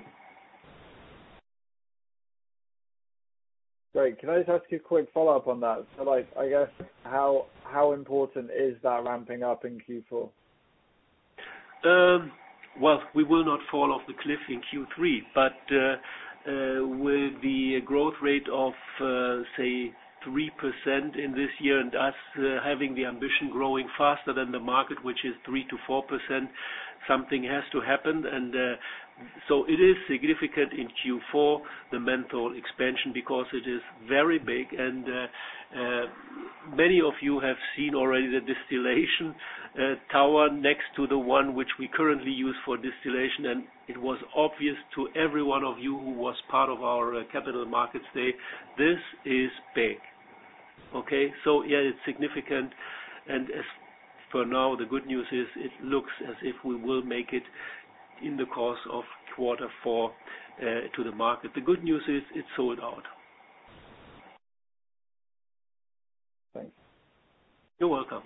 Great. Can I just ask you a quick follow-up on that? So, like, I guess, how how important is that ramping up in Q four? Um, well, we will not fall off the cliff in Q three, but uh, uh, with the growth rate of, uh, say, three percent in this year, and us uh, having the ambition growing faster than the market, which is three to four percent, something has to happen. And uh, so it is significant in Q four, the menthol expansion, because it is very big, and uh, uh, many of you have seen already the distillation uh, tower next to the one which we currently use for distillation, and it was obvious to every one of you who was part of our uh, Capital Markets Day, this is big. Okay, so yeah, it's significant, and as for now, the good news is it looks as if we will make it in the course of quarter four uh, to the market. The good news is it's sold out. Thanks. You're welcome.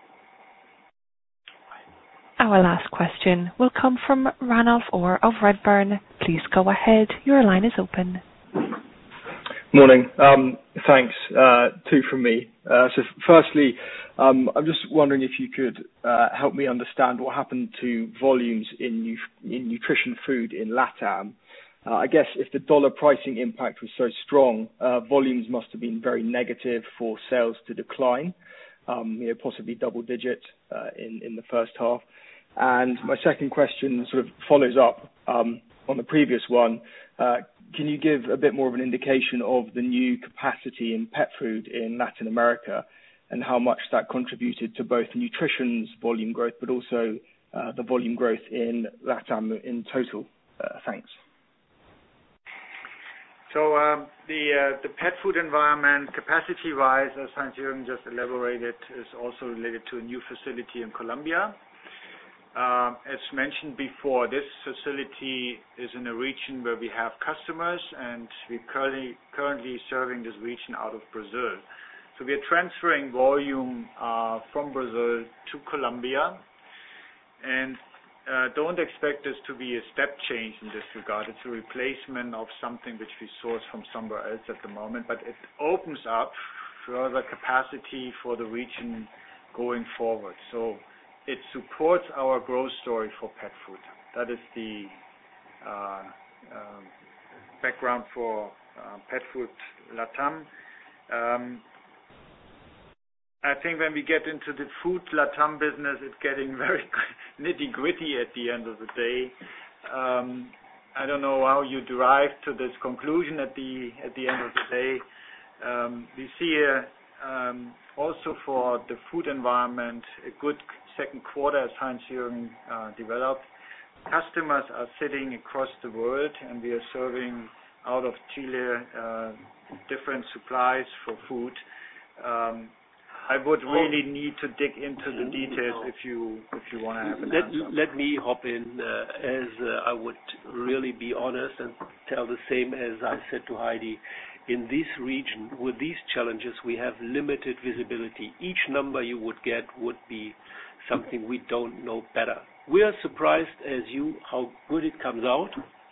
Our last question will come from Ranulf Orr of Redburn. Please go ahead. Your line is open. Morning. Um, thanks. Uh, two from me. Uh, so firstly, um, I'm just wondering if you could uh, help me understand what happened to volumes in, nu- in nutrition food in LATAM. Uh, I guess if the dollar pricing impact was so strong, uh, volumes must have been very negative for sales to decline, um, you know, possibly double digit uh, in, in the first half. And my second question sort of follows up um, on the previous one. Uh, can you give a bit more of an indication of the new capacity in pet food in Latin America and how much that contributed to both nutrition's volume growth, but also uh, the volume growth in LATAM in total? Uh, thanks. So um, the uh, the pet food environment, capacity-wise, as Heinz-Jürgen just elaborated, is also related to a new facility in Colombia. Uh, as mentioned before, this facility is in a region where we have customers, and we're currently currently serving this region out of Brazil. So we are transferring volume uh, from Brazil to Colombia, and uh, don't expect this to be a step change in this regard. It's a replacement of something which we source from somewhere else at the moment, but it opens up further capacity for the region going forward. So it supports our growth story for pet food. That is the uh, uh, background for uh, pet food LATAM. Um, I think when we get into the food LATAM business, it's getting very nitty-gritty at the end of the day. Um, I don't know how you derive to this conclusion at the at the end of the day. Um, we see a, um, also for the food environment a good second quarter as Heinz-Jürgen uh, developed. Customers are sitting across the world, and we are serving out of Chile uh, different supplies for food. Um, I would really need to dig into the details if you if you want to have an let, answer. Let me hop in, uh, as uh, I would really be honest and tell the same as I said to Heidi. In this region, with these challenges, we have limited visibility. Each number you would get would be something we don't know better. We are surprised, as you, how good it comes out.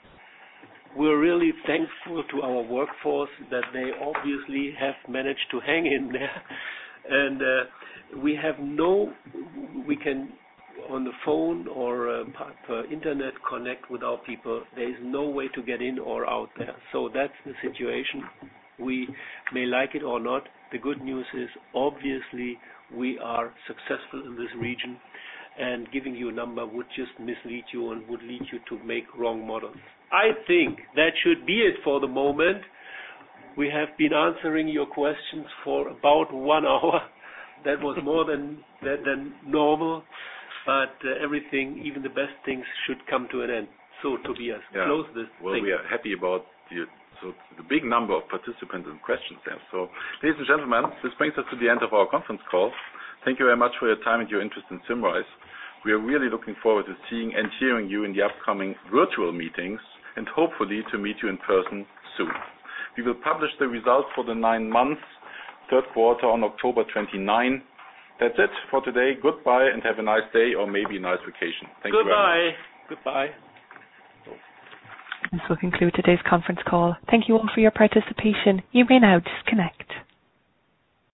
We're really thankful to our workforce that they obviously have managed to hang in there. And uh, we have no, we can on the phone or uh, per internet connect with our people. There is no way to get in or out there. So that's the situation. We may like it or not. The good news is obviously we are successful in this region, and giving you a number would just mislead you and would lead you to make wrong models. I think that should be it for the moment. We have been answering your questions for about one hour. That was more than than, than normal, but uh, everything, even the best things, should come to an end. So, Tobias, yeah. close this Well, thing. we are happy about the, so the big number of participants and questions there. So, ladies and gentlemen, this brings us to the end of our conference call. Thank you very much for your time and your interest in Symrise. We are really looking forward to seeing and hearing you in the upcoming virtual meetings, and hopefully to meet you in person soon. We will publish the results for the nine months, third quarter on October twenty-ninth. That's it for today. Goodbye and have a nice day or maybe a nice vacation. Thank you very much. Goodbye. This will conclude today's conference call. Thank you all for your participation. You may now disconnect.